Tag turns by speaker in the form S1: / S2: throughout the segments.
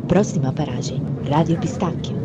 S1: Prossima paragem, Radio Pistacchio.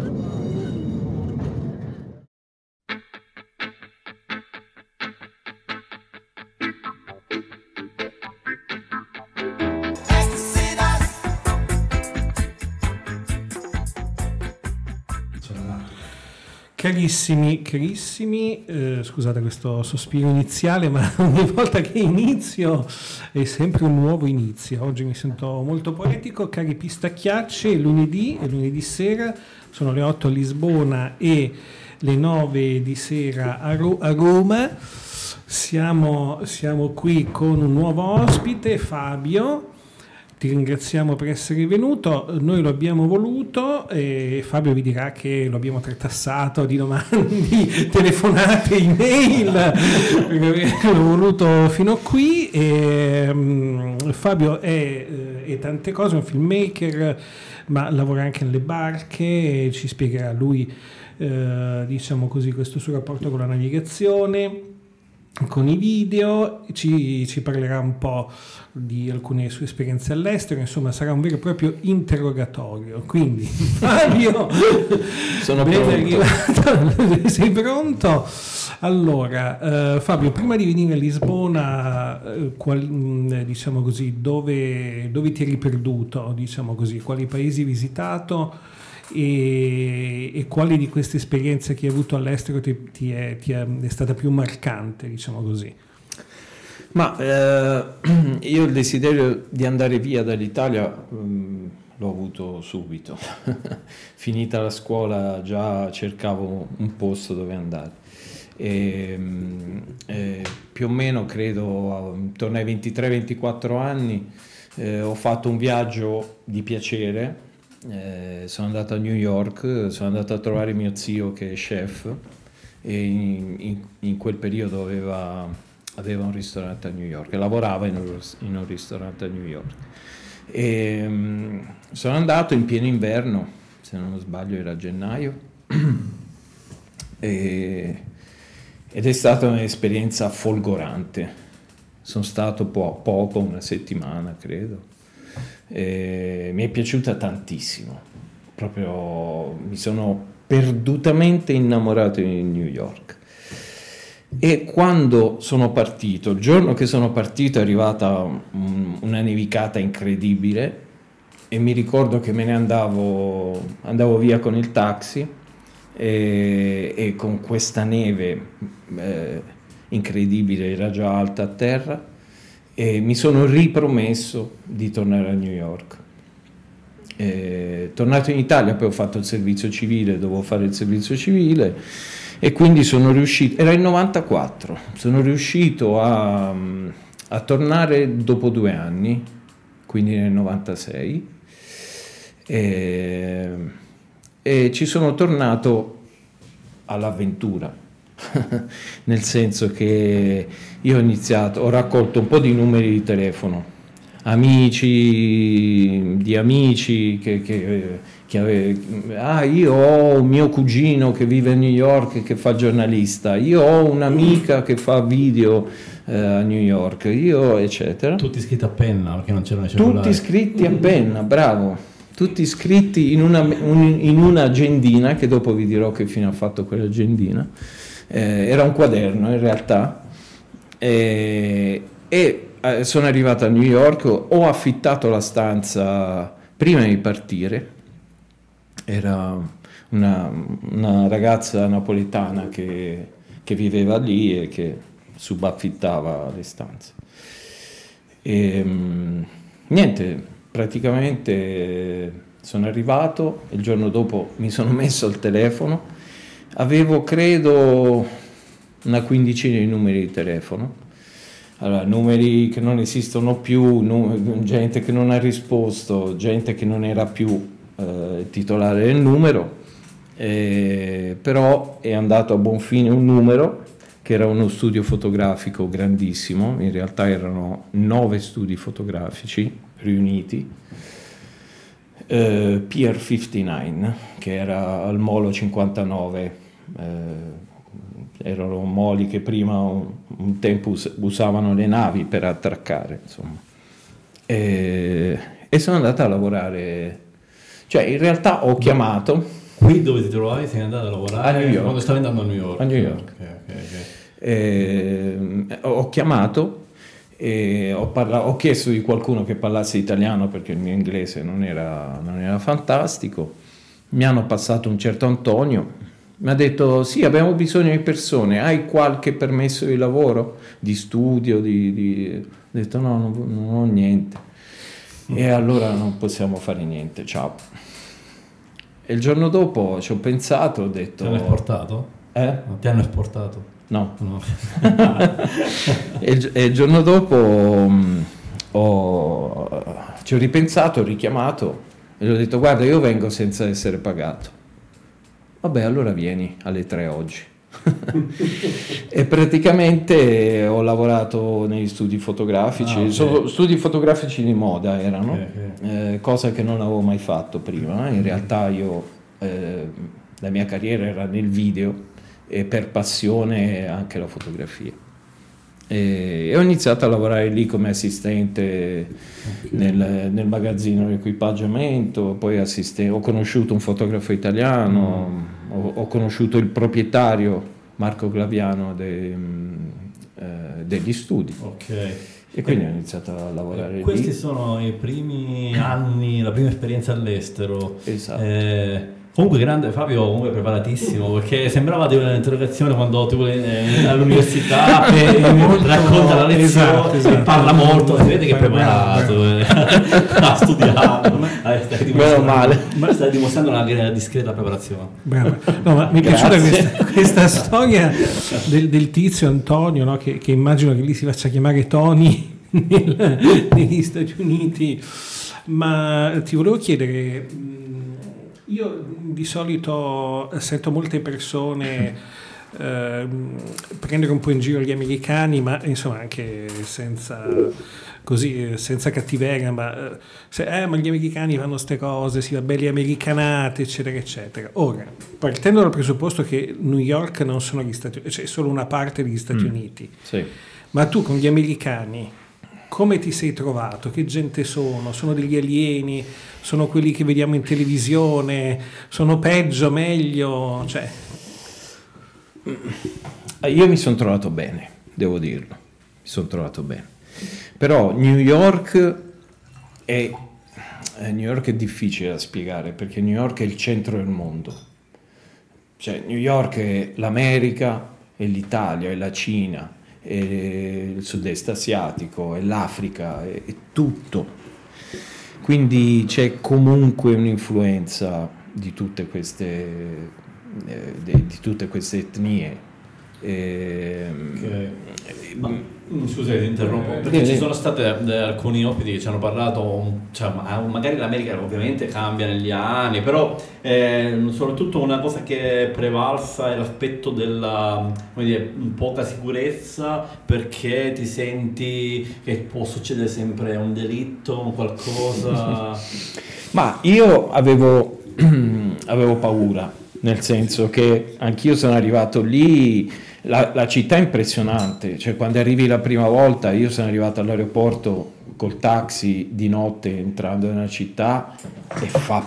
S2: Carissimi, scusate questo sospiro iniziale, ma ogni volta che inizio è sempre un nuovo inizio. Oggi mi sento molto poetico. Cari pistacchiacci, è lunedì sera, sono le 8 a Lisbona e le 9 di sera a Roma. Siamo qui con un nuovo ospite, Fabio. Ti ringraziamo per essere venuto, noi lo abbiamo voluto e Fabio vi dirà che lo abbiamo tartassato di domande, telefonate, email, perché l'ho voluto fino qui. Fabio è tante cose, è un filmmaker, ma lavora anche nelle barche e ci spiegherà lui, diciamo così, questo suo rapporto con la navigazione, con i video, ci parlerà un po' di alcune sue esperienze all'estero, insomma sarà un vero e proprio interrogatorio. Quindi Fabio,
S3: sono
S2: ben
S3: pronto.
S2: arrivato. Sei pronto? Allora, Fabio, prima di venire a Lisbona, diciamo così, dove ti eri perduto, diciamo così, quali paesi hai visitato e quali di queste esperienze che hai avuto all'estero è stata più marcante, diciamo così?
S3: Ma io il desiderio di andare via dall'Italia l'ho avuto subito. Finita la scuola già cercavo un posto dove andare. Più o meno credo intorno ai 23-24 anni ho fatto un viaggio di piacere. Sono andato a New York, sono andato a trovare mio zio che è chef e in quel periodo aveva un ristorante a New York e lavorava in un ristorante a New York. Sono andato in pieno inverno, se non sbaglio era gennaio, ed è stata un'esperienza folgorante. Sono stato poco, una settimana credo. Mi è piaciuta tantissimo, proprio mi sono perdutamente innamorato di New York. E quando sono partito, il giorno che sono partito è arrivata una nevicata incredibile e mi ricordo che me ne andavo via con il taxi e con questa neve incredibile, era già alta a terra, e mi sono ripromesso di tornare a New York. Tornato in Italia, poi ho fatto il servizio civile, dovevo fare il servizio civile e quindi sono riuscito, era il 94, sono riuscito a tornare dopo 2 anni, quindi nel 96, e ci sono tornato all'avventura, nel senso che io ho raccolto un po' di numeri di telefono, amici che io ho un mio cugino che vive a New York e che fa giornalista, io ho un'amica che fa video a New York, io eccetera.
S4: Tutti scritti a penna perché non c'erano i cellulari.
S3: Tutti scritti a penna, bravo, tutti scritti in un'agendina che dopo vi dirò che fine ha fatto quell'agendina. Era un quaderno in realtà e sono arrivato a New York, ho affittato la stanza prima di partire. Era una ragazza napoletana che viveva lì e che subaffittava le stanze. Niente, praticamente sono arrivato, il giorno dopo mi sono messo al telefono, avevo credo una quindicina di numeri di telefono. Allora, numeri che non esistono più, gente che non ha risposto, gente che non era più titolare del numero, però è andato a buon fine un numero che era uno studio fotografico grandissimo, in realtà erano 9 studi fotografici riuniti, Pier 59, che era al Molo 59, erano moli che prima un tempo usavano le navi per attraccare, insomma. E sono andato a lavorare Cioè, in realtà ho chiamato
S4: Qui dove ti trovavi? Sei andato a lavorare?
S3: A New York.
S4: Quando stavi andando a New York?
S3: A New York.
S4: Ok.
S3: Ho chiamato e ho chiesto di qualcuno che parlasse italiano perché il mio inglese non era fantastico. Mi hanno passato un certo Antonio, mi ha detto sì, abbiamo bisogno di persone, hai qualche permesso di lavoro, di studio, ho detto no, non ho niente. E allora non possiamo fare niente, ciao. E il giorno dopo ci ho pensato, ho detto...
S4: Ti hanno esportato?
S3: No,
S4: Ti hanno esportato?
S3: No.
S4: No.
S3: E il giorno dopo ci ho ripensato, ho richiamato e gli ho detto guarda, io vengo senza essere pagato. Vabbè, allora vieni alle 3 oggi. E praticamente ho lavorato negli studi fotografici,
S4: okay.
S3: Studi fotografici di moda erano,
S4: Okay.
S3: cosa che non avevo mai fatto prima. In realtà la mia carriera era nel video e per passione anche la fotografia. E ho iniziato a lavorare lì come assistente nel magazzino di equipaggiamento, poi ho conosciuto un fotografo italiano, ho conosciuto il proprietario Marco Glaviano degli studi.
S4: Ok.
S3: E quindi ho iniziato a lavorare lì.
S4: Questi sono i primi anni, la prima esperienza all'estero.
S3: Esatto.
S4: Comunque grande Fabio, comunque preparatissimo, perché sembrava di un'interrogazione quando tu all'università racconta la lezione,
S2: esatto.
S4: parla molto, si vede che è preparato, ha studiato,
S3: Meno male.
S4: Stai dimostrando una discreta preparazione.
S2: Bravo. No, ma mi è piaciuta questa storia del tizio Antonio, no? che immagino che lì si faccia chiamare Tony negli Stati Uniti. Ma ti volevo chiedere, io di solito sento molte persone prendere un po' in giro gli americani, ma insomma anche senza cattiveria, ma gli americani fanno ste cose, si va belli americanate, eccetera, eccetera. Ora, partendo dal presupposto che New York non sono gli Stati Uniti, cioè solo una parte degli Stati Uniti,
S3: Sì.
S2: ma tu con gli americani come ti sei trovato? Che gente sono? Sono degli alieni? Sono quelli che vediamo in televisione? Sono peggio, meglio? Cioè...
S3: Io mi sono trovato bene, devo dirlo. Mi sono trovato bene. Però New York è difficile da spiegare, perché New York è il centro del mondo. Cioè New York è l'America, è l'Italia, è la Cina, è il sud-est asiatico, è l'Africa, è tutto. Quindi c'è comunque un'influenza di tutte queste etnie.
S4: Scusa che ti interrompo, perché ci sono state alcuni ospiti che ci hanno parlato, cioè, magari l'America ovviamente cambia negli anni, però soprattutto una cosa che è prevalsa è l'aspetto della, come dire, poca sicurezza, perché ti senti che può succedere sempre un delitto, un qualcosa.
S3: Ma io avevo paura, nel senso che anch'io sono arrivato lì. La città è impressionante, cioè quando arrivi la prima volta, io sono arrivato all'aeroporto col taxi di notte entrando nella città e fa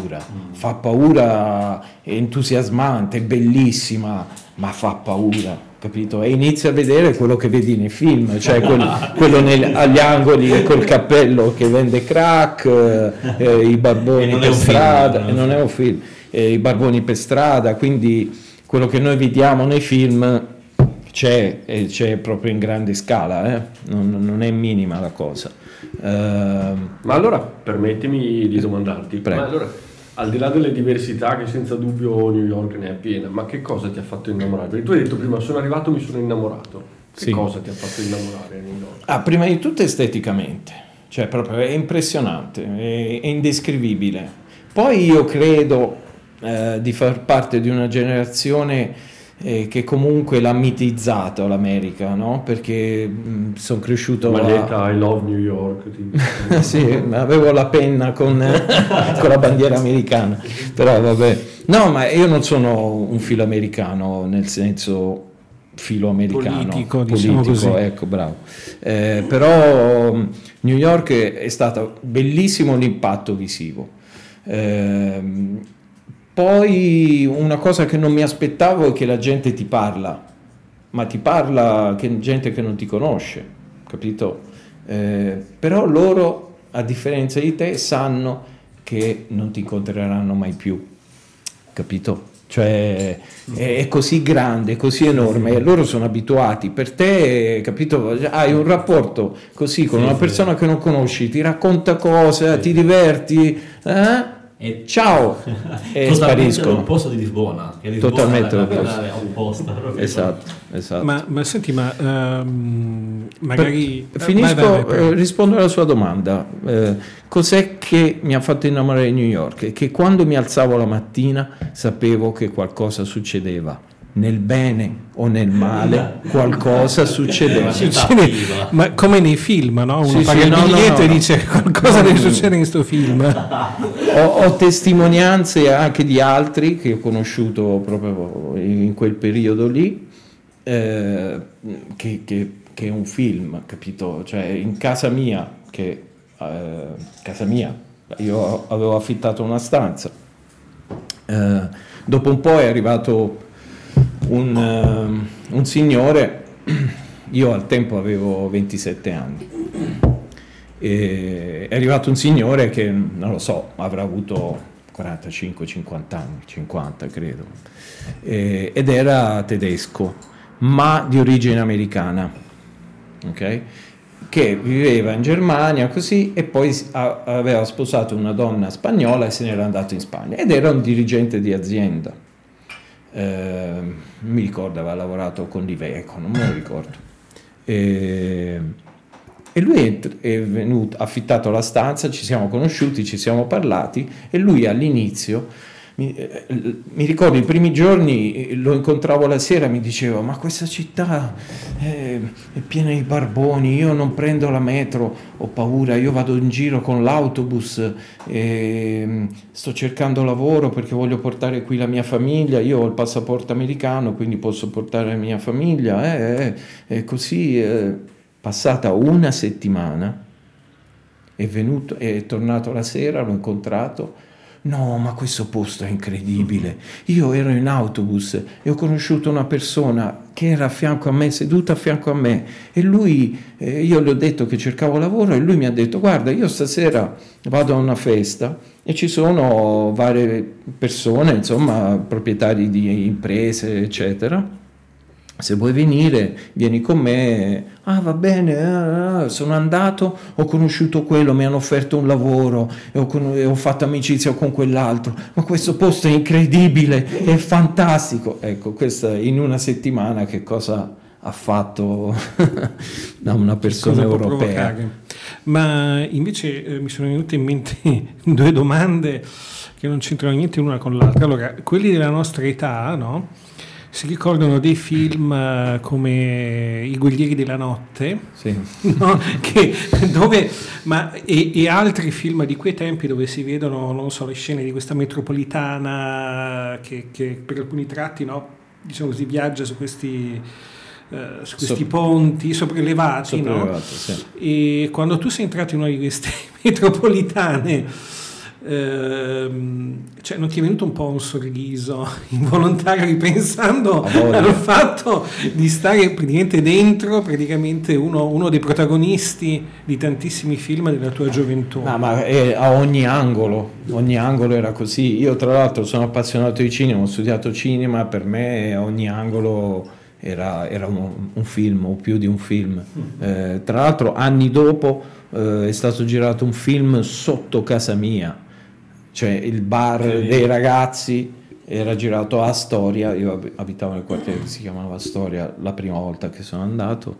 S3: paura, è entusiasmante, è bellissima, ma fa paura, capito? E inizi a vedere quello che vedi nei film, cioè quello agli angoli col cappello che vende crack, i barboni per strada, non è un film, i barboni per strada, quindi quello che noi vediamo nei film c'è proprio in grande scala, non è minima la cosa.
S5: Ma allora permettimi di domandarti,
S3: Prego.
S5: ma allora, al di là delle diversità che senza dubbio New York ne è piena, ma che cosa ti ha fatto innamorare? Perché tu hai detto prima sono arrivato, mi sono innamorato. Che cosa ti ha fatto innamorare a New York?
S3: Prima di tutto esteticamente, cioè proprio è impressionante, è indescrivibile. Poi io credo di far parte di una generazione che comunque l'ha mitizzato l'America, no? Perché sono cresciuto
S5: Maglietta I love New York.
S3: sì, avevo la penna con la bandiera americana, però vabbè. No, ma io non sono un filo americano, nel senso filo americano
S2: politico, diciamo così.
S3: Ecco, bravo. Però New York è stato bellissimo l'impatto visivo. Poi una cosa che non mi aspettavo è che la gente ti parla, ma ti parla gente che non ti conosce, capito? Però loro, a differenza di te, sanno che non ti incontreranno mai più, capito? Cioè è così grande, così enorme, e loro sono abituati. Per te, capito, hai un rapporto così con una persona che non conosci, ti racconta cose, ti diverti,
S4: E
S3: ciao, e spariscono.
S4: L'opposto di Lisbona, che Lisbona
S3: Totalmente
S4: è la
S3: l'opposto.
S4: capitale opposta. Proprio.
S3: Esatto.
S2: Ma senti, magari...
S3: Finisco,
S2: vai.
S3: rispondo alla sua domanda. Cos'è che mi ha fatto innamorare di New York? Che quando mi alzavo la mattina sapevo che qualcosa succedeva. Nel bene o nel male qualcosa succedeva.
S2: Succede, ma come nei film, no? Uno
S3: Sì,
S2: paga
S3: sì,
S2: il
S3: no,
S2: biglietto
S3: no.
S2: e dice qualcosa deve succedere in questo film.
S3: Ho testimonianze anche di altri che ho conosciuto proprio in quel periodo lì, che è un film, capito? Cioè in casa mia, io avevo affittato una stanza, dopo un po' è arrivato un signore, io al tempo avevo 27 anni, è arrivato un signore che, non lo so, avrà avuto 45-50 anni, 50 credo, ed era tedesco, ma di origine americana, ok? Che viveva in Germania così, e poi aveva sposato una donna spagnola e se n'era andato in Spagna, ed era un dirigente di azienda. Mi ricordo, aveva lavorato con l'Iveco, non me lo ricordo, e lui è venuto, ha affittato la stanza, ci siamo conosciuti, ci siamo parlati, e lui all'inizio mi ricordo i primi giorni lo incontravo la sera, mi diceva: ma questa città è piena di barboni, io non prendo la metro, ho paura, io vado in giro con l'autobus, sto cercando lavoro perché voglio portare qui la mia famiglia, io ho il passaporto americano quindi posso portare la mia famiglia, e così passata una settimana è tornato la sera, l'ho incontrato. No, ma questo posto è incredibile. Io ero in autobus e ho conosciuto una persona che era a fianco a me, seduta a fianco a me, e lui, io gli ho detto che cercavo lavoro, e lui mi ha detto: guarda, io stasera vado a una festa e ci sono varie persone, insomma, proprietari di imprese, eccetera. Se vuoi venire, vieni con me. Ah, va bene. Sono andato, ho conosciuto quello, mi hanno offerto un lavoro e ho fatto amicizia con quell'altro. Ma questo posto è incredibile, è fantastico. Ecco, questa in una settimana che cosa ha fatto da una persona europea.
S2: Ma invece mi sono venute in mente due domande che non c'entrano niente l'una con l'altra. Allora, quelli della nostra età, no? Si ricordano dei film come I Guerrieri della Notte,
S3: sì.
S2: No? E altri film di quei tempi dove si vedono, non so, le scene di questa metropolitana che per alcuni tratti, no, diciamo così, viaggia su questi ponti sopraelevati, no?
S3: Sì.
S2: E quando tu sei entrato in una di queste metropolitane, cioè non ti è venuto un po' un sorriso involontario ripensando al fatto di stare praticamente dentro uno dei protagonisti di tantissimi film della tua gioventù?
S3: No, ma a ogni angolo era così. Io tra l'altro sono appassionato di cinema, ho studiato cinema, per me a ogni angolo era un film o più di un film. Tra l'altro anni dopo è stato girato un film sotto casa mia, cioè il bar dei ragazzi era girato a Astoria, io abitavo nel quartiere che si chiamava Astoria la prima volta che sono andato,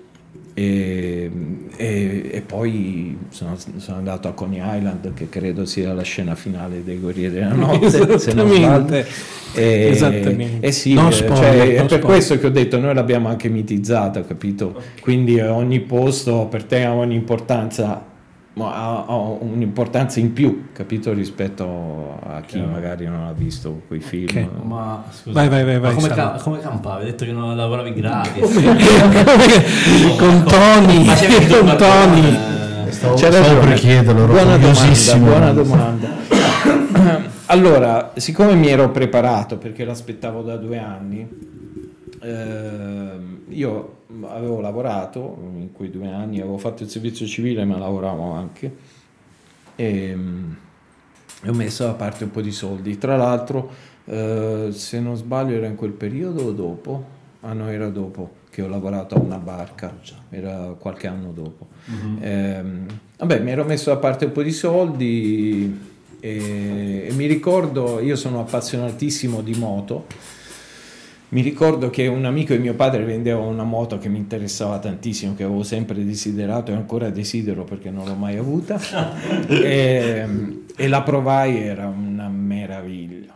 S3: e poi sono andato a Coney Island, che credo sia la scena finale dei Guerrieri della Notte, se non sbaglio.
S2: Esattamente.
S3: Sì,
S2: non spoiler,
S3: è per questo che ho detto, noi l'abbiamo anche mitizzata, capito? Okay. Quindi ogni posto per te ha un'importanza, ha un'importanza in più, capito, rispetto a chi magari non ha visto quei film.
S2: Okay.
S4: Ma scusa,
S2: vai,
S4: come campavi? Hai detto che non lavoravi gratis.
S2: Con Tony.
S6: Stavo per chiederlo,
S3: buona domanda. Allora, siccome mi ero preparato perché l'aspettavo da 2 anni, io avevo lavorato in quei 2 anni, avevo fatto il servizio civile, ma lavoravo anche e ho messo da parte un po' di soldi. Tra l'altro, se non sbaglio era in quel periodo o dopo? Ah no, era dopo che ho lavorato a una barca, era qualche anno dopo. Vabbè, mi ero messo da parte un po' di soldi e mi ricordo, io sono appassionatissimo di moto, mi ricordo che un amico di mio padre vendeva una moto che mi interessava tantissimo, che avevo sempre desiderato e ancora desidero perché non l'ho mai avuta e la provai, era una meraviglia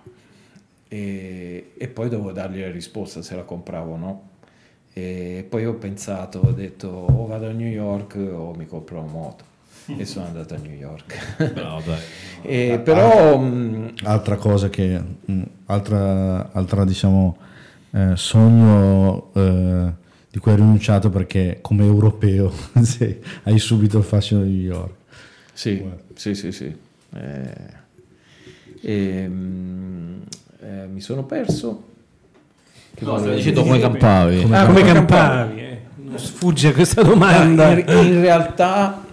S3: e poi dovevo dargli la risposta se la compravo o no. E poi ho pensato, ho detto o vado a New York o mi compro una moto e sono andato a New York.
S4: Bravo, dai.
S3: Però
S6: altra cosa che altra diciamo sogno di cui hai rinunciato perché come europeo hai subito il fascino di New York.
S3: sì. Mi sono perso.
S4: No, stavo dicendo come campavi.
S2: Come campavi? Non sfugge questa domanda.
S3: In realtà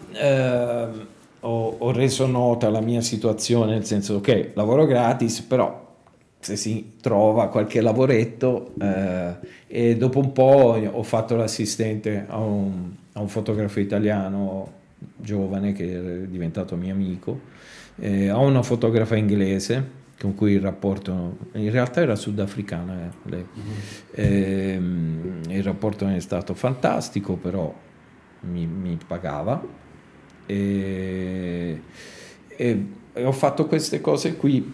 S3: ho reso nota la mia situazione, nel senso che lavoro gratis, però se si trova qualche lavoretto e dopo un po' ho fatto l'assistente a un fotografo italiano giovane che è diventato mio amico, a una fotografa inglese con cui il rapporto, in realtà era sudafricana lei. Il rapporto è stato fantastico, però mi pagava e ho fatto queste cose qui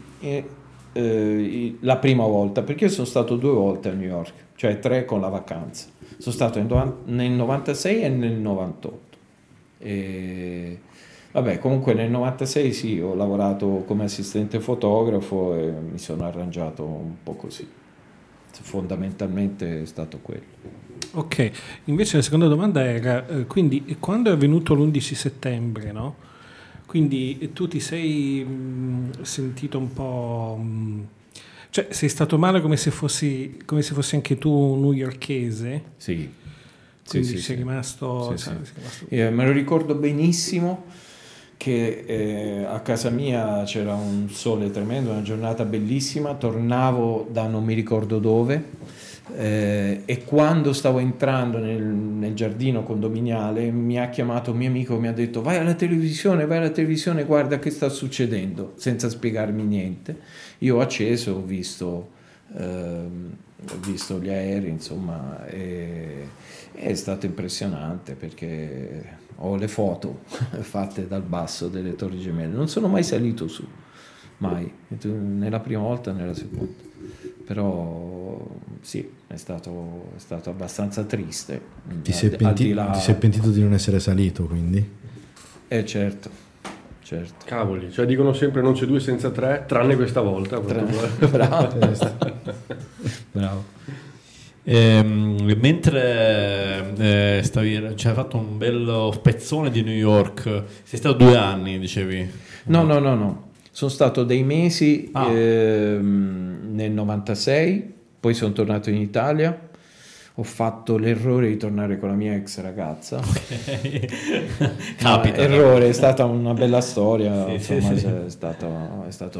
S3: la prima volta, perché io sono stato 2 volte a New York, cioè 3 con la vacanza. Sono stato nel 96 e nel 98 e vabbè, comunque nel 96 sì, ho lavorato come assistente fotografo e mi sono arrangiato un po' così. Fondamentalmente è stato quello.
S2: Ok, invece la seconda domanda era, quindi quando è avvenuto l'11 settembre, no? Quindi tu ti sei sentito un po'... cioè sei stato male come se fossi anche tu newyorkese?
S3: Sì.
S2: Quindi sei rimasto...
S3: Sì. Me lo ricordo benissimo che a casa mia c'era un sole tremendo, una giornata bellissima, tornavo da non mi ricordo dove e quando stavo entrando nel giardino condominiale mi ha chiamato un mio amico, mi ha detto vai alla televisione, guarda che sta succedendo, senza spiegarmi niente. Io ho acceso, ho visto gli aerei, insomma, è stato impressionante perché ho le foto fatte dal basso delle Torri Gemelle, non sono mai salito su, mai, né la prima volta né la seconda, però sì, è stato abbastanza triste.
S6: Ti sei pentito di non essere salito, quindi?
S3: Certo.
S5: Cavoli, cioè dicono sempre non c'è 2 senza 3, tranne questa volta.
S3: Bravo.
S4: Mentre cioè, hai fatto un bello spezzone di New York, sei stato 2 anni, dicevi?
S3: No. Sono stato dei mesi nel 96, poi sono tornato in Italia. Ho fatto l'errore di tornare con la mia ex ragazza.
S4: Okay. Capita.
S3: Errore, è stata una bella storia,
S4: sì,
S3: insomma,
S4: sì.
S3: È stato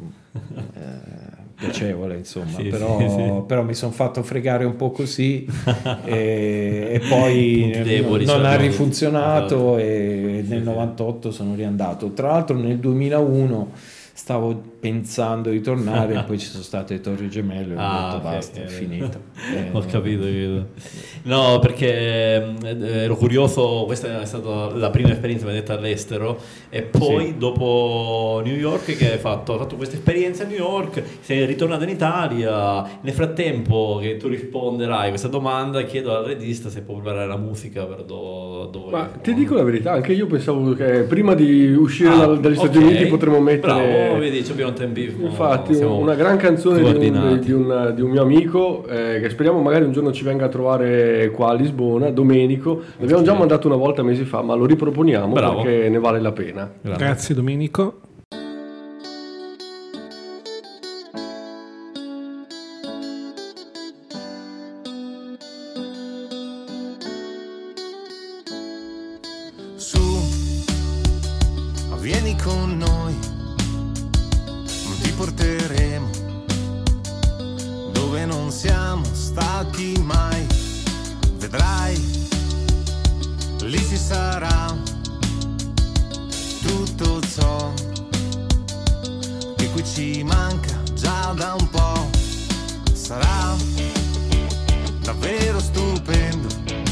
S3: piacevole, insomma,
S4: Sì,
S3: però mi sono fatto fregare un po' così e poi
S4: deboli,
S3: non ha
S4: sono-
S3: rifunzionato e nel 98 sono riandato. Tra l'altro nel 2001 stavo pensando di tornare e poi ci sono state le Torri Gemelle e ho detto
S4: ok,
S3: basta, è finita.
S4: Ho capito. No, perché ero curioso, questa è stata la prima esperienza, mi hai detto, all'estero, e poi
S3: Sì.
S4: dopo New York che hai fatto questa esperienza a New York, sei ritornato in Italia. Nel frattempo che tu risponderai a questa domanda, chiedo al regista se può preparare la musica per dove...
S5: Ma ti dico la verità, anche io pensavo che prima di uscire dagli Stati
S4: ok.
S5: Uniti potremmo mettere...
S4: Bravo, vedi, abbiamo tempi...
S5: Infatti,
S4: siamo
S5: una gran canzone
S4: coordinati.
S5: di un mio amico che speriamo magari un giorno ci venga a trovare qua a Lisbona, Domenico. L'abbiamo già mandato una volta mesi fa, ma lo riproponiamo
S4: Bravo.
S5: perché ne vale la pena.
S2: Grazie Domenico.
S7: porteremo dove non siamo stati mai. Vedrai, lì ci sarà tutto ciò che qui ci manca già da un po'. Sarà davvero stupendo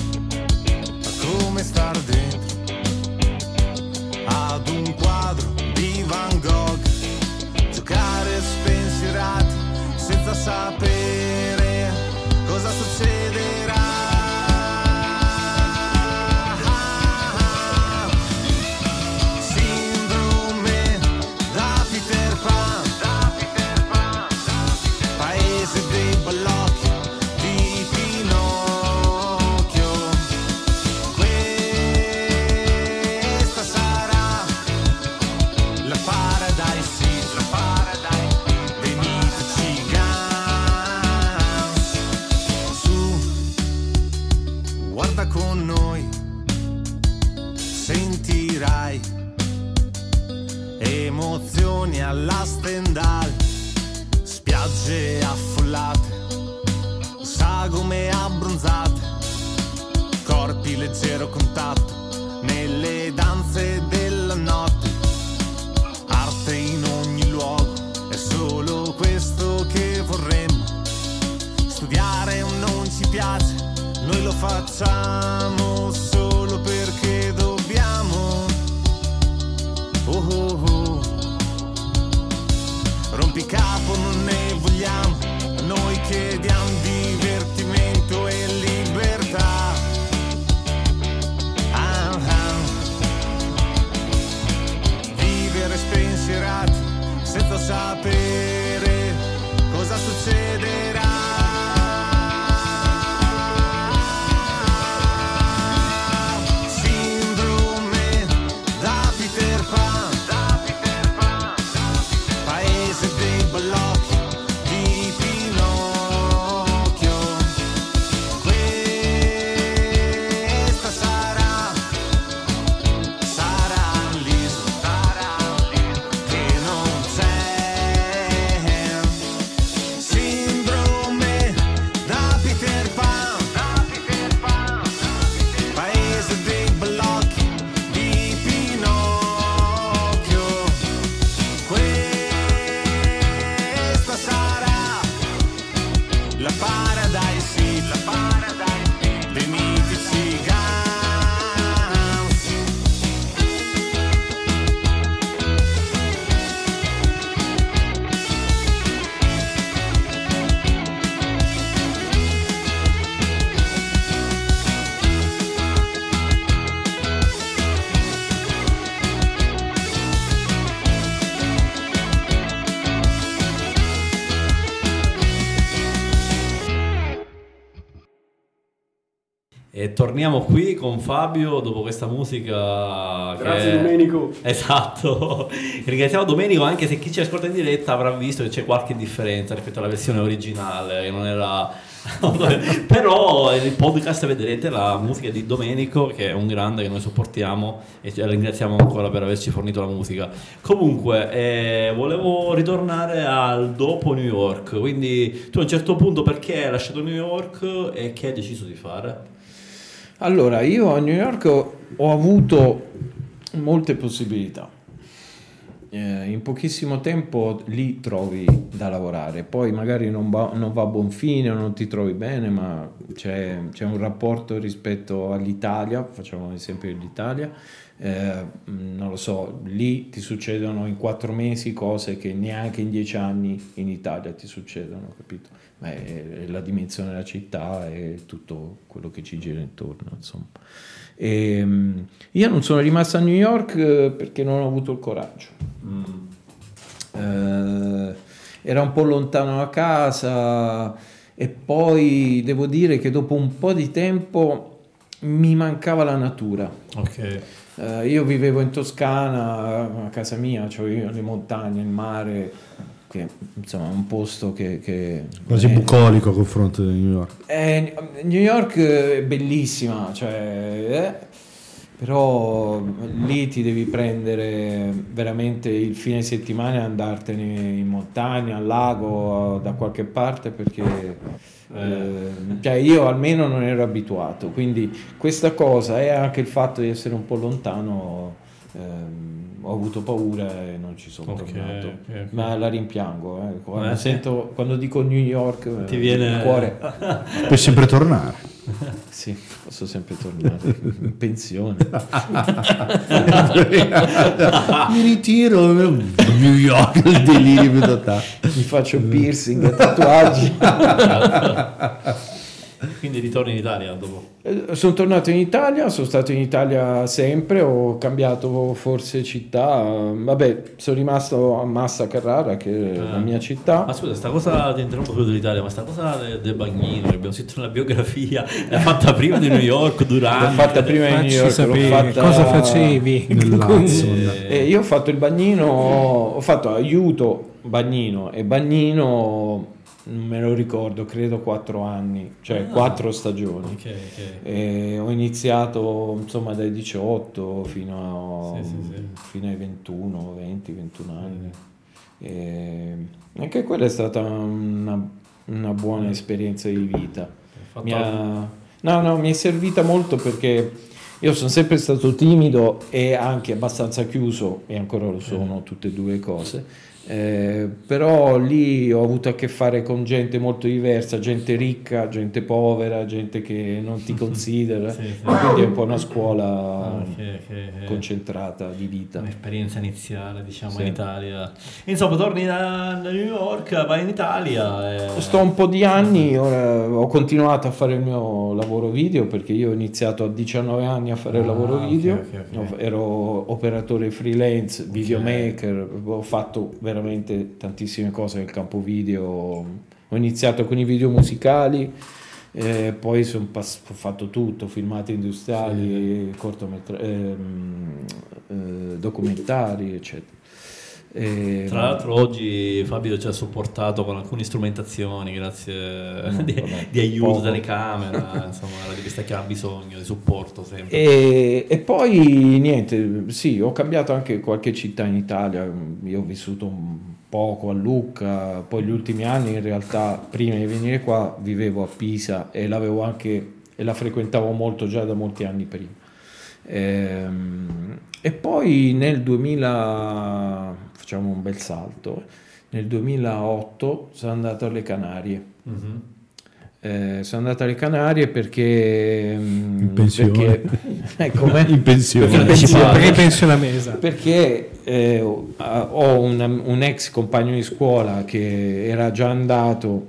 S7: come star dentro ad un quadro di Van Gogh, giocare spensierati senza sapere cosa succederà. Sindrome da Peter Pan, paese dei balocchi di Pinocchio. Questa sarà la paradise, la paradise dei mitici Guns. Su, guarda con noi, sentirai emozioni alla Stendhal, spiagge affollate, sagome abbronzate, corpi leggero contatto nelle danze della notte, arte in ogni luogo, è solo questo che vorremmo. Studiare non ci piace, noi lo facciamo solo perché dobbiamo. Oh oh oh. Rompicapo non ne vogliamo, noi chiediamo divertimento e libertà. Ah, ah. Vivere spensierati senza sapere cosa succederà. Sindrome da Peter Pan, paese dei balocchi di Pinocchio. Questa sarà l'isola che non c'è. Sindrome da Peter Pan, paese dei balocchi di Pinocchio. Questa sarà la paradise, la paradise dei mitici Guns.
S4: E torniamo qui con Fabio dopo questa musica.
S5: Grazie Domenico.
S4: Esatto. Ringraziamo Domenico, anche se chi ci ascolta in diretta avrà visto che c'è qualche differenza rispetto alla versione originale, che non era. Però nel podcast vedrete la musica di Domenico, che è un grande che noi sopportiamo e ringraziamo ancora per averci fornito la musica. Comunque volevo ritornare al dopo New York, quindi tu a un certo punto perché hai lasciato New York e che hai deciso di fare?
S3: Allora, io a New York ho avuto molte possibilità. In pochissimo tempo lì trovi da lavorare, poi magari non va a buon fine o non ti trovi bene, ma c'è un rapporto rispetto all'Italia, facciamo l'esempio dell'Italia, non lo so, lì ti succedono in 4 mesi cose che neanche in 10 anni in Italia ti succedono, capito? È la dimensione della città e tutto quello che ci gira intorno, insomma. Io non sono rimasto a New York perché non ho avuto il coraggio. Era un po' lontano da casa e poi devo dire che dopo un po' di tempo mi mancava la natura.
S4: Ok.
S3: Io vivevo in Toscana, a casa mia, c'avevo le montagne, il mare, che insomma è un posto che
S6: quasi bucolico a confronto di New York.
S3: New York è bellissima, cioè, però lì ti devi prendere veramente il fine settimana e andartene in montagna, al lago, da qualche parte, perché cioè io almeno non ero abituato, quindi questa cosa e anche il fatto di essere un po' lontano, ho avuto paura e non ci sono tornato.
S4: Ok.
S3: Ma la rimpiango, quando dico New York
S4: Ti viene
S3: il cuore.
S6: Puoi sempre tornare.
S3: Sì, posso sempre tornare in pensione.
S6: Mi ritiro, New York, il delirio più totale.
S3: Mi faccio piercing, tatuaggi.
S4: Quindi ritorni in Italia dopo?
S3: Sono tornato in Italia, sono stato in Italia sempre, ho cambiato forse città, vabbè, sono rimasto a Massa Carrara, che è la mia città.
S4: Ma scusa, sta cosa, ti interrompo più dell'Italia, ma sta cosa del bagnino, che abbiamo sentito nella biografia, l'hai fatta prima di New York, durante?
S3: L'ho fatta prima di New
S2: Facci
S3: York,
S2: sapere
S3: l'ho fatta...
S2: cosa facevi
S3: Io ho fatto il bagnino, ho fatto aiuto bagnino e bagnino, non me lo ricordo, credo 4 anni, cioè 4 stagioni.
S4: Ok.
S3: E ho iniziato insomma dai 18 fino ai 21 anni. E anche quella è stata una buona esperienza di vita. Mi è servita molto, perché io sono sempre stato timido e anche abbastanza chiuso, e ancora lo sono, tutte e due le cose. Però lì ho avuto a che fare con gente molto diversa, gente ricca, gente povera, gente che non ti considera, quindi è un po' una scuola concentrata di vita.
S4: Un'esperienza iniziale, diciamo, in Italia. Insomma, torni da New York, vai in Italia.
S3: Sto un po' di anni, ora ho continuato a fare il mio lavoro video, perché io ho iniziato a 19 anni a fare il lavoro video.
S4: Ok.
S3: Ero operatore freelance, videomaker, ho fatto veramente tantissime cose nel campo video. Ho iniziato con i video musicali, poi ho fatto tutto, filmati industriali, documentari, eccetera.
S4: Tra l'altro oggi Fabio ci ha supportato con alcune strumentazioni, grazie di aiuto, telecamera, insomma, la rivista che ha bisogno di supporto sempre.
S3: E poi niente, sì, ho cambiato anche qualche città in Italia. Io ho vissuto un poco a Lucca, poi gli ultimi anni in realtà, prima di venire qua, vivevo a Pisa e la frequentavo molto già da molti anni prima. E poi nel 2000, facciamo un bel salto, nel 2008 sono andato alle Canarie. Sono andato alle Canarie perché
S6: in pensione,
S3: in pensione,
S2: pensionamesa,
S3: perché ho un ex compagno di scuola che era già andato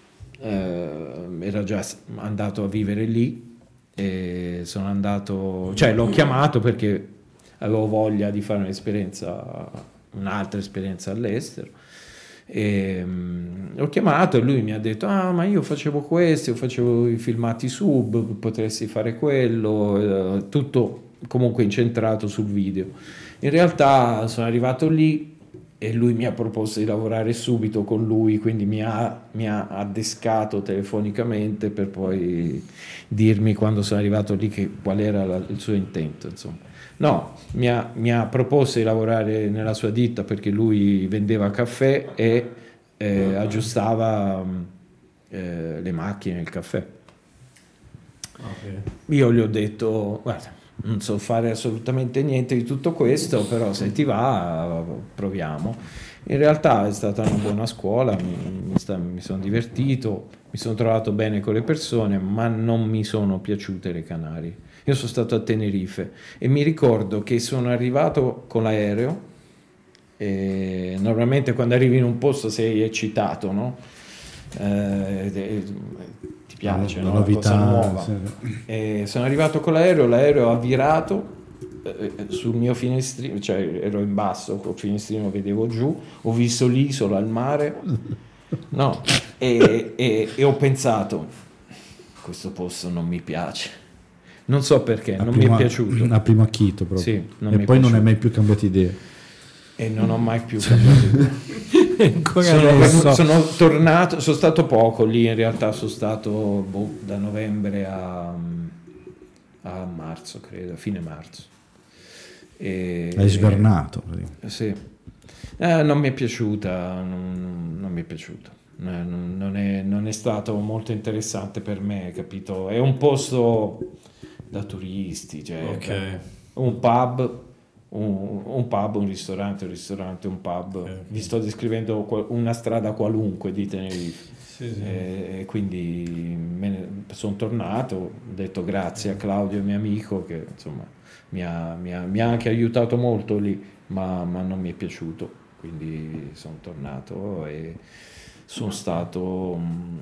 S3: a vivere lì, e sono andato, cioè l'ho chiamato perché avevo voglia di fare un'altra esperienza all'estero, e l'ho chiamato e lui mi ha detto: ma io facevo questo, io facevo i filmati sub, potresti fare quello, tutto comunque incentrato sul video. In realtà sono arrivato lì e lui mi ha proposto di lavorare subito con lui, quindi mi ha addescato telefonicamente per poi dirmi, quando sono arrivato lì, qual era il suo intento, insomma. No, mi ha proposto di lavorare nella sua ditta, perché lui vendeva caffè e aggiustava le macchine, il caffè. Io gli ho detto: guarda, non so fare assolutamente niente di tutto questo, però se ti va proviamo. In realtà è stata una buona scuola, mi sono divertito, mi sono trovato bene con le persone, ma non mi sono piaciute le Canarie. Io sono stato a Tenerife e mi ricordo che sono arrivato con l'aereo, e normalmente quando arrivi in un posto sei eccitato, no? Ti piace, no? Una cosa nuova.
S6: Sì.
S3: E sono arrivato con l'aereo ha virato sul mio finestrino, cioè ero in basso, col finestrino vedevo giù, ho visto l'isola, il mare, no? E ho pensato: questo posto non mi piace. Non so perché, non mi è piaciuto.
S6: A primo acchito proprio.
S3: Sì,
S6: e poi
S3: piaciuto.
S6: non hai mai più cambiato idea.
S3: E non ho mai più cambiato idea. Sono tornato, sono stato poco lì, in realtà sono stato da novembre a a marzo, credo, a fine marzo.
S6: Hai svernato.
S3: Sì. Non mi è piaciuta, non mi è piaciuta. Non è stato molto interessante per me, capito? È un posto da turisti, cioè
S4: Ok.
S3: un pub, un ristorante, un pub.
S4: Ok.
S3: Vi sto descrivendo una strada qualunque di Tenerife.
S4: Sì, sì.
S3: E quindi sono tornato, ho detto grazie a Claudio, mio amico, che insomma mi ha anche aiutato molto lì, ma non mi è piaciuto. Quindi sono tornato e sono stato...